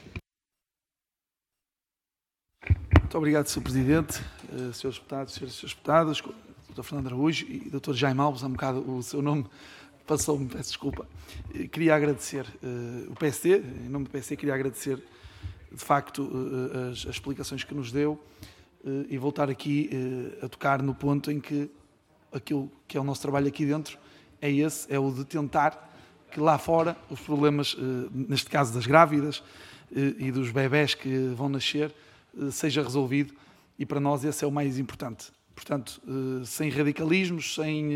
Muito obrigado, Sr. Presidente, Srs. Deputados, Srs. Deputadas, Dr. Fernando Araújo e Dr. Jaime Alves, há um bocado o seu nome passou-me, peço desculpa. Queria agradecer o PSD, em nome do PSD, queria agradecer, de facto, as explicações que nos deu e voltar aqui a tocar no ponto em que aquilo que é o nosso trabalho aqui dentro é esse, é o de tentar que lá fora os problemas, neste caso das grávidas e dos bebés que vão nascer, seja resolvido, e para nós esse é o mais importante. Portanto, sem radicalismos,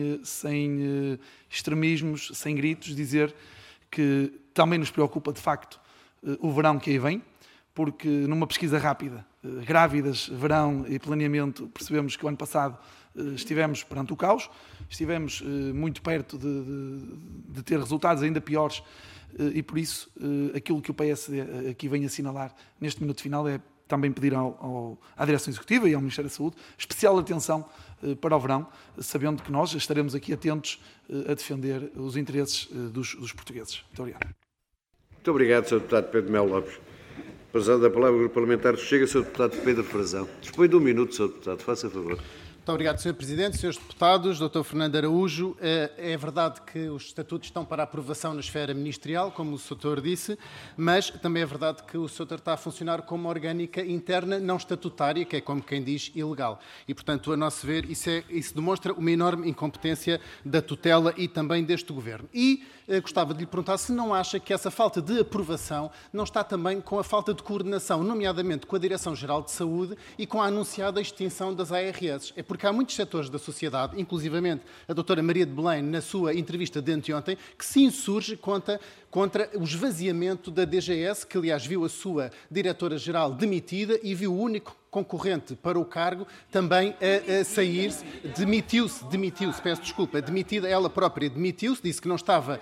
sem extremismos, sem gritos, dizer que também nos preocupa de facto o verão que aí vem, porque numa pesquisa rápida, grávidas, verão e planeamento, percebemos que o ano passado estivemos perante o caos, estivemos muito perto de ter resultados ainda piores, e por isso aquilo que o PSD aqui vem assinalar neste minuto final é também pedir à Direção Executiva e ao Ministério da Saúde especial atenção para o verão, sabendo que nós estaremos aqui atentos a defender os interesses dos portugueses. Muito obrigado. Muito obrigado, Sr. Deputado Pedro Melo Lopes. Passando a palavra ao Grupo Parlamentar do Chega, Sr. Deputado Pedro Frazão. Dispõe de um minuto, Sr. Deputado. Faça favor. Muito obrigado, Sr. Presidente, Srs. Deputados, Dr. Fernando Araújo. É verdade que os estatutos estão para aprovação na esfera ministerial, como o Sr. disse, mas também é verdade que o Sr. está a funcionar como orgânica interna não estatutária, que é, como quem diz, ilegal. E, portanto, a nosso ver, isso demonstra uma enorme incompetência da tutela e também deste Governo. E gostava de lhe perguntar se não acha que essa falta de aprovação não está também com a falta de coordenação, nomeadamente com a Direção-Geral de Saúde e com a anunciada extinção das ARS. É porque há muitos setores da sociedade, inclusivamente a doutora Maria de Belém, na sua entrevista de anteontem, que se insurge contra o esvaziamento da DGS, que aliás viu a sua diretora-geral demitida e viu o único concorrente para o cargo também a sair-se, demitiu-se, peço desculpa, demitida, ela própria demitiu-se, disse que não estava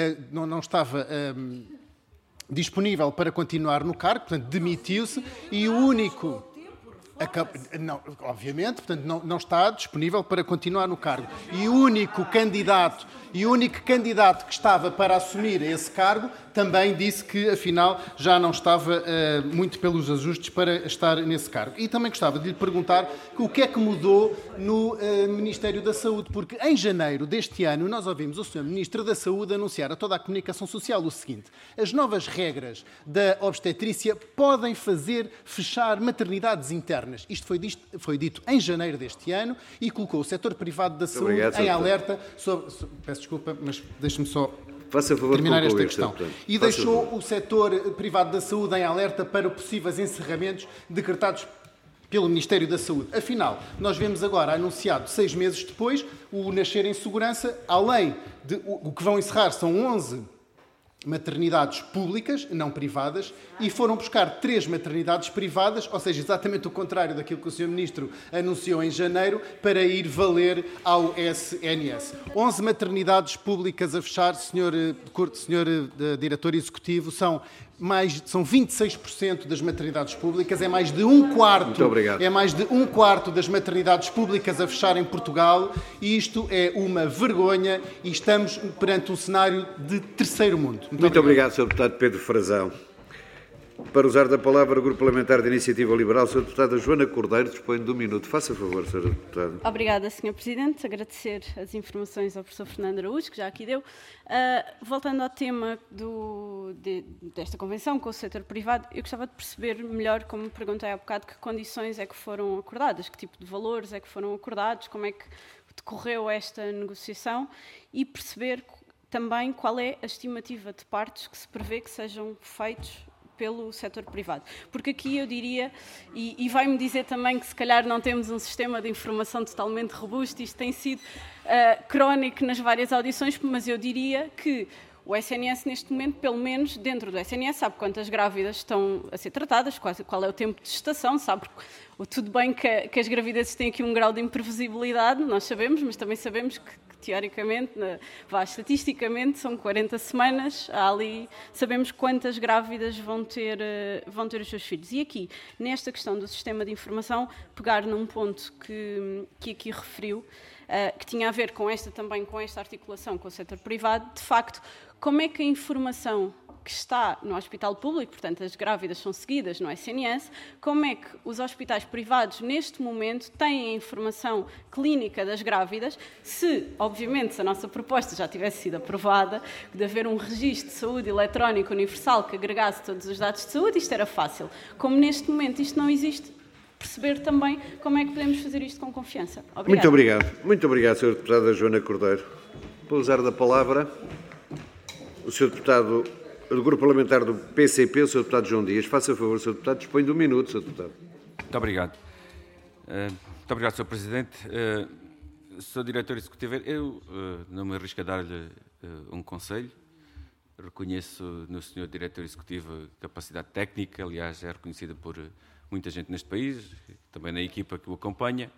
disponível para continuar no cargo, portanto demitiu-se e o único... Não, obviamente, portanto, não está disponível para continuar no cargo. E o único candidato que estava para assumir esse cargo também disse que, afinal, já não estava muito pelos ajustes para estar nesse cargo. E também gostava de lhe perguntar o que é que mudou no Ministério da Saúde, porque em janeiro deste ano nós ouvimos o Sr. Ministro da Saúde anunciar a toda a comunicação social o seguinte: as novas regras da obstetrícia podem fazer fechar maternidades internas. Isto foi dito em janeiro deste ano e colocou o setor privado da saúde em alerta sobre... Peço desculpa, mas deixe-me só terminar esta questão. E deixou o setor privado da saúde em alerta para possíveis encerramentos decretados pelo Ministério da Saúde. Afinal, nós vemos agora anunciado 6 meses depois o Nascer em Segurança, além de o que vão encerrar são 11 maternidades públicas, não privadas, e foram buscar 3 maternidades privadas, ou seja, exatamente o contrário daquilo que o Sr. Ministro anunciou em janeiro, para ir valer ao SNS. 11 maternidades públicas a fechar, Sr. Diretor Executivo, são 26% das maternidades públicas, é mais de um quarto das maternidades públicas a fechar em Portugal, e isto é uma vergonha e estamos perante um cenário de terceiro mundo. Muito obrigado, Sr. Deputado Pedro Frazão. Para usar da palavra o Grupo Parlamentar da Iniciativa Liberal, Sra. Deputada Joana Cordeiro, dispõe de um minuto. Faça favor, Sra. Deputada. Obrigada, Sr. Presidente. Agradecer as informações ao professor Fernando Araújo, que já aqui deu. Voltando ao tema desta convenção com o setor privado, eu gostava de perceber melhor, como perguntei há bocado, que condições é que foram acordadas, que tipo de valores é que foram acordados, como é que decorreu esta negociação e perceber também qual é a estimativa de partos que se prevê que sejam feitos pelo setor privado. Porque aqui eu diria, e vai-me dizer também que se calhar não temos um sistema de informação totalmente robusto, isto tem sido crónico nas várias audições, mas eu diria que o SNS, neste momento, pelo menos dentro do SNS, sabe quantas grávidas estão a ser tratadas, qual é o tempo de gestação, sabe. Tudo bem que as gravidezes têm aqui um grau de imprevisibilidade, nós sabemos, mas também sabemos que teoricamente, estatisticamente, são 40 semanas, sabemos quantas grávidas vão ter os seus filhos. E aqui, nesta questão do sistema de informação, pegar num ponto que aqui referiu, que tinha a ver com esta articulação com o setor privado, de facto, como é que a informação que está no hospital público, portanto as grávidas são seguidas no SNS, como é que os hospitais privados neste momento têm a informação clínica das grávidas, se a nossa proposta já tivesse sido aprovada, de haver um registro de saúde eletrónico universal que agregasse todos os dados de saúde, isto era fácil. Como neste momento isto não existe, perceber também como é que podemos fazer isto com confiança. Obrigada. Muito obrigado, Sra. Deputada Joana Cordeiro. Vou usar da palavra o Sr. Deputado do Grupo Parlamentar do PCP, o Sr. Deputado João Dias. Faça favor, Sr. Deputado, dispõe de 1 minuto, Sr. Deputado. Muito obrigado. Muito obrigado, Sr. Presidente. Sr. Diretor Executivo, eu não me arrisco a dar-lhe um conselho. Reconheço no Sr. Diretor Executivo capacidade técnica, aliás, é reconhecida por muita gente neste país, também na equipa que o acompanha.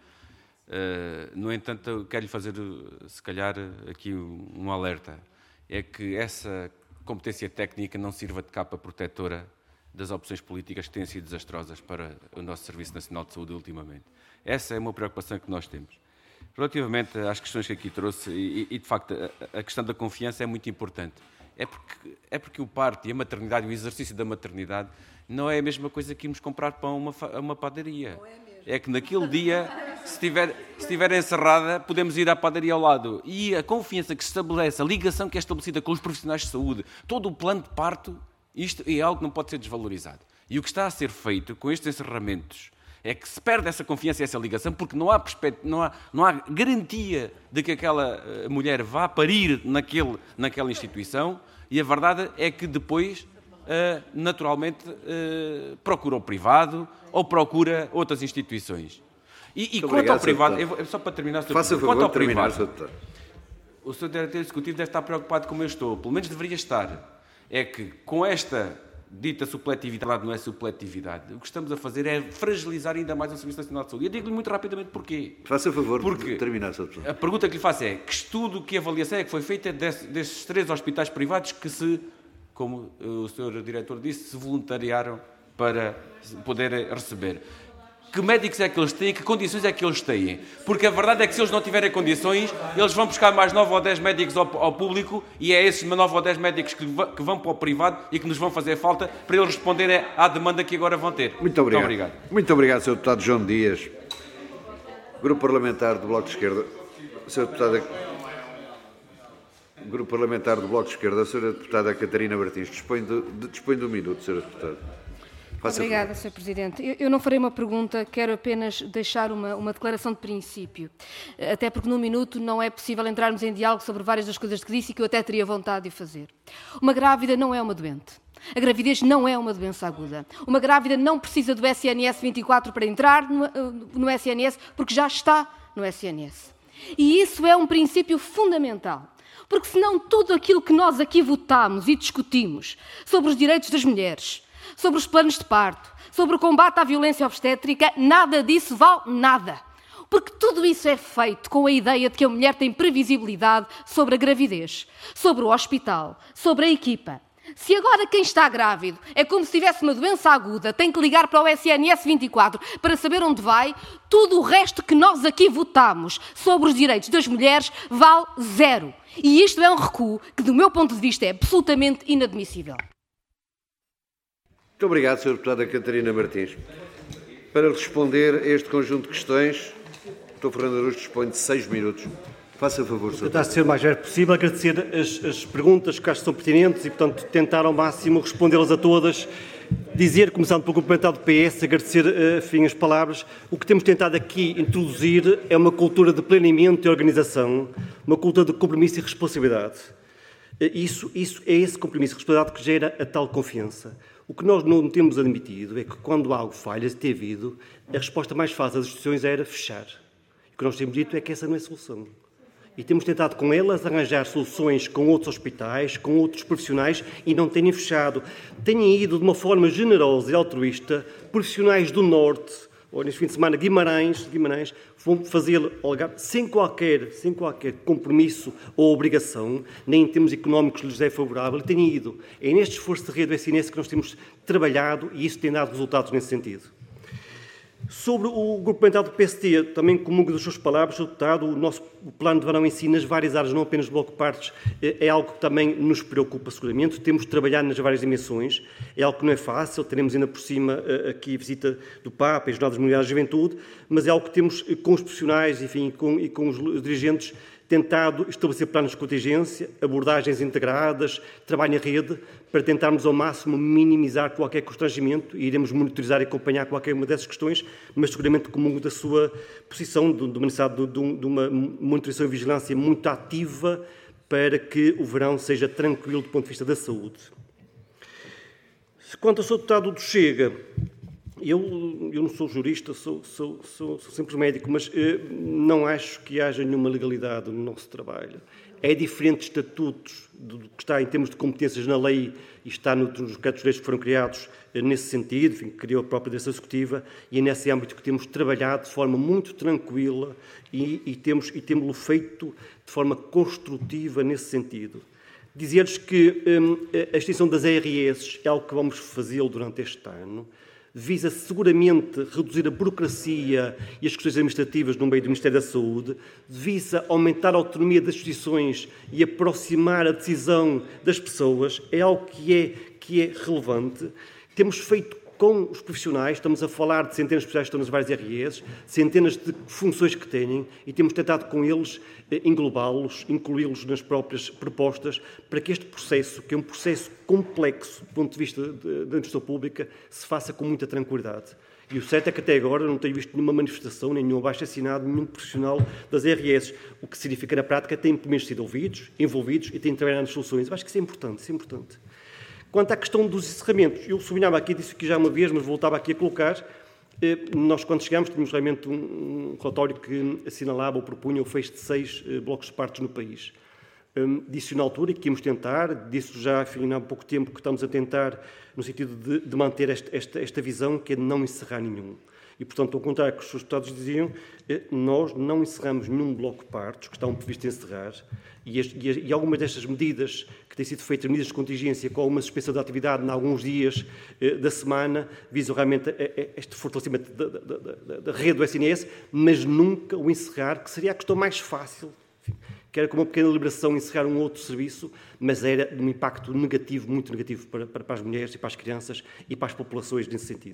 No entanto, quero-lhe fazer, se calhar, aqui um alerta. É que essa competência técnica não sirva de capa protetora das opções políticas que têm sido desastrosas para o nosso Serviço Nacional de Saúde ultimamente. Essa é uma preocupação que nós temos. Relativamente às questões que aqui trouxe, e de facto a questão da confiança é muito importante. É porque o parto e a maternidade, o exercício da maternidade, não é a mesma coisa que irmos comprar pão a uma padaria. É que naquele dia, se estiver encerrada, podemos ir à padaria ao lado. E a confiança que se estabelece, a ligação que é estabelecida com os profissionais de saúde, todo o plano de parto, isto é algo que não pode ser desvalorizado. E o que está a ser feito com estes encerramentos é que se perde essa confiança e essa ligação, porque não há garantia de que aquela mulher vá parir naquela instituição, e a verdade é que depois, naturalmente, procura o privado ou procura outras instituições. E quanto ao privado, só para terminar, quanto ao privado, o Sr. Diretor Executivo deve estar preocupado como eu estou, pelo menos deveria estar. É que com esta dita supletividade, não é supletividade, o que estamos a fazer é fragilizar ainda mais o Serviço Nacional de Saúde. Eu digo-lhe muito rapidamente porquê. Faça favor de terminar, Sr. Deputado. A pergunta que lhe faço é: que estudo, que avaliação é que foi feita desses 3 hospitais privados que como o Sr. Diretor disse, se voluntariaram para poder receber? Que médicos é que eles têm? Que condições é que eles têm? Porque a verdade é que se eles não tiverem condições, eles vão buscar mais 9 ou 10 médicos ao público, e é esses 9 ou 10 médicos que vão para o privado e que nos vão fazer falta para eles responderem à demanda que agora vão ter. Muito obrigado. Muito obrigado, Sr. Deputado João Dias. Grupo Parlamentar do Bloco de Esquerda. Sr. Deputado... Grupo Parlamentar do Bloco de Esquerda, a Sra. Deputada Catarina Martins. Dispõe de 1 minuto, Sra. Deputada. Obrigada, Sr. Presidente. Eu não farei uma pergunta, quero apenas deixar uma declaração de princípio. Até porque num minuto não é possível entrarmos em diálogo sobre várias das coisas que disse e que eu até teria vontade de fazer. Uma grávida não é uma doente. A gravidez não é uma doença aguda. Uma grávida não precisa do SNS 24 para entrar no SNS, porque já está no SNS. E isso é um princípio fundamental. Porque senão tudo aquilo que nós aqui votamos e discutimos sobre os direitos das mulheres, sobre os planos de parto, sobre o combate à violência obstétrica, nada disso vale nada. Porque tudo isso é feito com a ideia de que a mulher tem previsibilidade sobre a gravidez, sobre o hospital, sobre a equipa. Se agora quem está grávido é como se tivesse uma doença aguda, tem que ligar para o SNS 24 para saber onde vai, tudo o resto que nós aqui votamos sobre os direitos das mulheres vale 0. E isto é um recuo que, do meu ponto de vista, é absolutamente inadmissível. Muito obrigado, Sra. Deputada Catarina Martins. Para responder a este conjunto de questões, o Dr. Fernando Araújo dispõe de 6 minutos. Faça favor, Sr. Tentar ser o mais breve possível, agradecer as perguntas que acho que são pertinentes e, portanto, tentar ao máximo respondê-las a todas. Dizer, começando pelo complementar do PS, agradecer, enfim, as palavras. O que temos tentado aqui introduzir é uma cultura de planeamento e organização, uma cultura de compromisso e responsabilidade. Isso é esse compromisso e responsabilidade que gera a tal confiança. O que nós não temos admitido é que quando algo falha, se tem havido, a resposta mais fácil das instituições era fechar. O que nós temos dito é que essa não é a solução. E temos tentado com elas arranjar soluções com outros hospitais, com outros profissionais e não tenham fechado. Têm ido de uma forma generosa e altruísta profissionais do Norte, ou neste fim de semana Guimarães, vão fazê-lo sem qualquer compromisso ou obrigação, nem em termos económicos lhes é favorável, e têm ido. É neste esforço de rede do SNS que nós temos trabalhado e isso tem dado resultados nesse sentido. Sobre o grupo parlamentar do PST, também comungo das suas palavras, Sr. Deputado, o nosso plano de verão em si, nas várias áreas, não apenas do bloco de partes, é algo que também nos preocupa seguramente. Temos de trabalhar nas várias dimensões, é algo que não é fácil, teremos ainda por cima aqui a visita do Papa e as Jornadas Mundiais da Juventude, mas é algo que temos com os profissionais, enfim, e com os dirigentes, tentado estabelecer planos de contingência, abordagens integradas, trabalho em rede, para tentarmos ao máximo minimizar qualquer constrangimento e iremos monitorizar e acompanhar qualquer uma dessas questões, mas seguramente comungo da sua posição, de uma monitorização e vigilância muito ativa para que o verão seja tranquilo do ponto de vista da saúde. Quanto ao Sr. Deputado do Chega, eu não sou jurista, sou simples médico, mas não acho que haja nenhuma legalidade no nosso trabalho. É diferente estatutos do que está em termos de competências na lei e está nos decretos-leis que foram criados nesse sentido, enfim, que criou a própria direção executiva, e é nesse âmbito que temos trabalhado de forma muito tranquila e temos-lo feito de forma construtiva nesse sentido. Dizer-lhes que a extinção das ARS é algo que vamos fazê-lo durante este ano, visa seguramente reduzir a burocracia e as questões administrativas no meio do Ministério da Saúde, visa aumentar a autonomia das instituições e aproximar a decisão das pessoas, é algo que é relevante. Temos feito com os profissionais, estamos a falar de centenas de profissionais que estão nas várias RS, centenas de funções que têm, e temos tentado com eles englobá-los, incluí-los nas próprias propostas, para que este processo, que é um processo complexo do ponto de vista da administração pública, se faça com muita tranquilidade. E o certo é que até agora não tenho visto nenhuma manifestação, nenhum abaixo-assinado, nenhum profissional das RS, o que significa, na prática, que têm pelo menos sido ouvidos, envolvidos e têm trabalhado nas soluções. Eu acho que isso é importante, Quanto à questão dos encerramentos, eu sublinhava aqui, disse aqui já uma vez, mas voltava aqui a colocar, nós quando chegámos tínhamos realmente um relatório que assinalava ou propunha o fecho de 6 blocos de partos no país. Disse na altura que íamos tentar, disse já há pouco tempo que estamos a tentar no sentido de manter esta visão que é de não encerrar nenhum. E, portanto, ao contrário do que os seus deputados diziam, nós não encerramos nenhum bloco de partos que está previsto encerrar e algumas destas medidas que têm sido feitas, medidas de contingência com alguma suspensão da atividade em alguns dias da semana, visam realmente este fortalecimento da rede do SNS, mas nunca o encerrar, que seria a questão mais fácil, enfim, que era com uma pequena liberação encerrar um outro serviço, mas era de um impacto negativo, muito negativo para as mulheres e para as crianças e para as populações nesse sentido.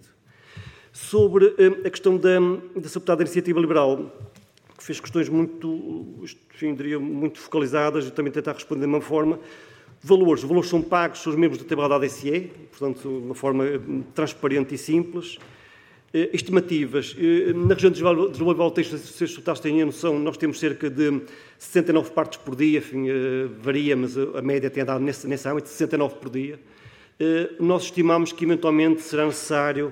Sobre a questão da deputada da Iniciativa Liberal, que fez questões muito focalizadas e também tentar responder de uma forma. Os valores são pagos aos membros da tabela da ADCE, portanto, de uma forma transparente e simples. Estimativas. Na região de Lisboa, se os deputados têm a noção, nós temos cerca de 69 partos por dia, enfim, varia, mas a média tem andado nesse âmbito, 69 por dia. Nós estimamos que, eventualmente, será necessário,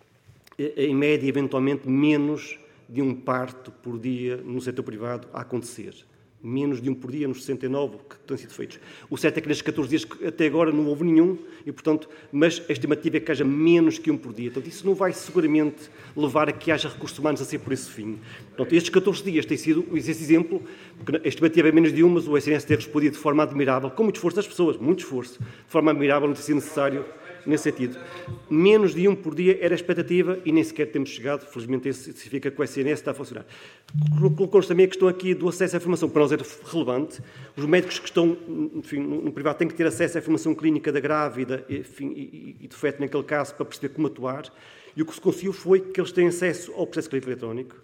em média, eventualmente, menos de um parto por dia no setor privado a acontecer. Menos de um por dia nos 69 que têm sido feitos. O certo é que nestes 14 dias até agora não houve nenhum, e, portanto, mas a estimativa é que haja menos que um por dia. Portanto, isso não vai seguramente levar a que haja recursos humanos a ser por esse fim. Portanto, estes 14 dias têm sido esse exemplo, porque a estimativa é menos de um, mas o SNS tem respondido de forma admirável, com muito esforço das pessoas, muito esforço, de forma admirável, não tem sido necessário nesse sentido. Menos de um por dia era a expectativa e nem sequer temos chegado. Felizmente, isso significa que o SNS está a funcionar. Colocou-nos também a questão aqui do acesso à informação, que para nós é relevante. Os médicos que estão, enfim, no privado têm que ter acesso à informação clínica da grávida, enfim, e do feto naquele caso, para perceber como atuar. E o que se conseguiu foi que eles têm acesso ao processo clínico eletrónico,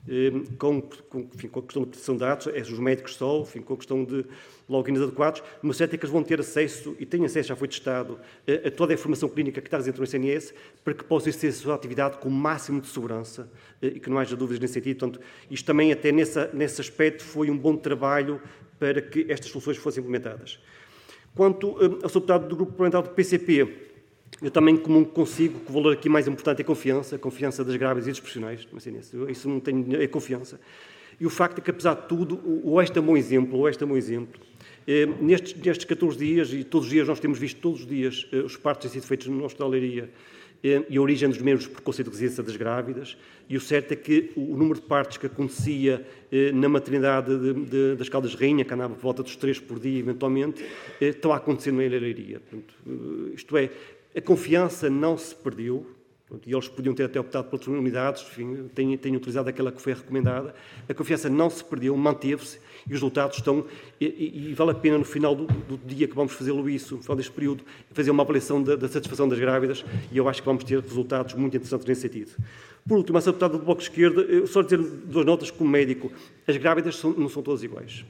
com a questão da proteção de dados, os médicos só, enfim, com a questão de logins adequados, mas certo é que eles vão ter acesso, e têm acesso, já foi testado, a toda a informação clínica que está dentro do SNS, para que possam exercer a sua atividade com o máximo de segurança e que não haja dúvidas nesse sentido. Portanto, isto também, até nesse aspecto, foi um bom trabalho para que estas soluções fossem implementadas. Quanto ao Sr. Deputado do Grupo Parlamentar do PCP, Eu também comungo consigo que o valor aqui mais importante é a confiança das grávidas e dos profissionais. Isso não tem, é confiança. E o facto é que, apesar de tudo, o Oeste é um bom exemplo. Nestes 14 dias, e todos os dias nós temos visto todos os dias os partos têm sido feitos na hostalaria e a origem dos mesmos por conceito de residência das grávidas, e o certo é que o número de partos que acontecia na maternidade das Caldas de Rainha, que andava por volta dos 3 por dia, eventualmente, estão a acontecer na Leiria. Isto é, a confiança não se perdeu, e eles podiam ter até optado por outras unidades, enfim, têm utilizado aquela que foi recomendada. A confiança não se perdeu, manteve-se, e os resultados estão... E vale a pena, no final do dia que vamos fazê-lo isso, no final deste período, fazer uma avaliação da satisfação das grávidas, e eu acho que vamos ter resultados muito interessantes nesse sentido. Por último, a deputada do Bloco de Esquerda, eu só dizer 2 notas como médico. As grávidas não são todas iguais.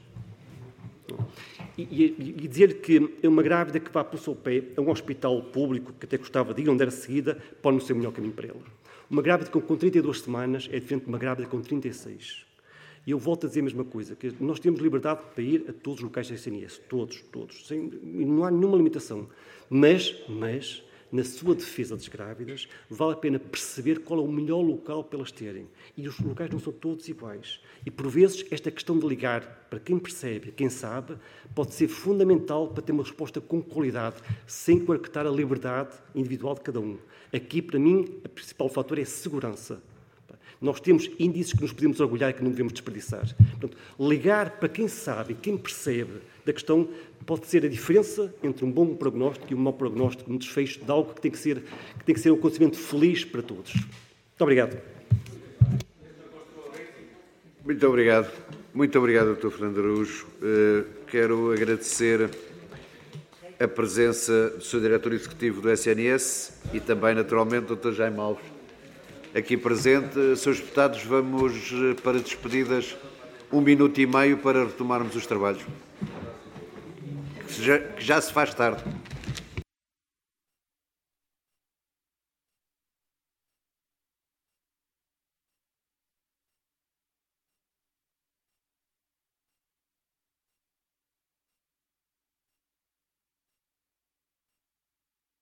E dizer que uma grávida que vá pelo seu pé a um hospital público, que até gostava de ir onde era seguida, pode não ser o melhor caminho para ela. Uma grávida com 32 semanas é diferente de uma grávida com 36. E eu volto a dizer a mesma coisa, que nós temos liberdade para ir a todos os locais da SNS, todos, e não há nenhuma limitação. Mas, na sua defesa das grávidas, vale a pena perceber qual é o melhor local para elas terem. E os locais não são todos iguais. E, por vezes, esta questão de ligar para quem percebe, quem sabe, pode ser fundamental para ter uma resposta com qualidade, sem coartar a liberdade individual de cada um. Aqui, para mim, o principal fator é a segurança. Nós temos índices que nos podemos orgulhar e que não devemos desperdiçar. Portanto, ligar para quem sabe, quem percebe da questão, pode ser a diferença entre um bom prognóstico e um mau prognóstico, um desfecho de algo que tem que ser um acontecimento feliz para todos. Muito obrigado. Muito obrigado, Dr. Fernando Araújo. Quero agradecer a presença do Sr. Diretor Executivo do SNS e também, naturalmente, do Dr. Jaime Alves, aqui presente. Srs. Deputados, vamos para despedidas 1 minuto e meio para retomarmos os trabalhos, que já se faz tarde.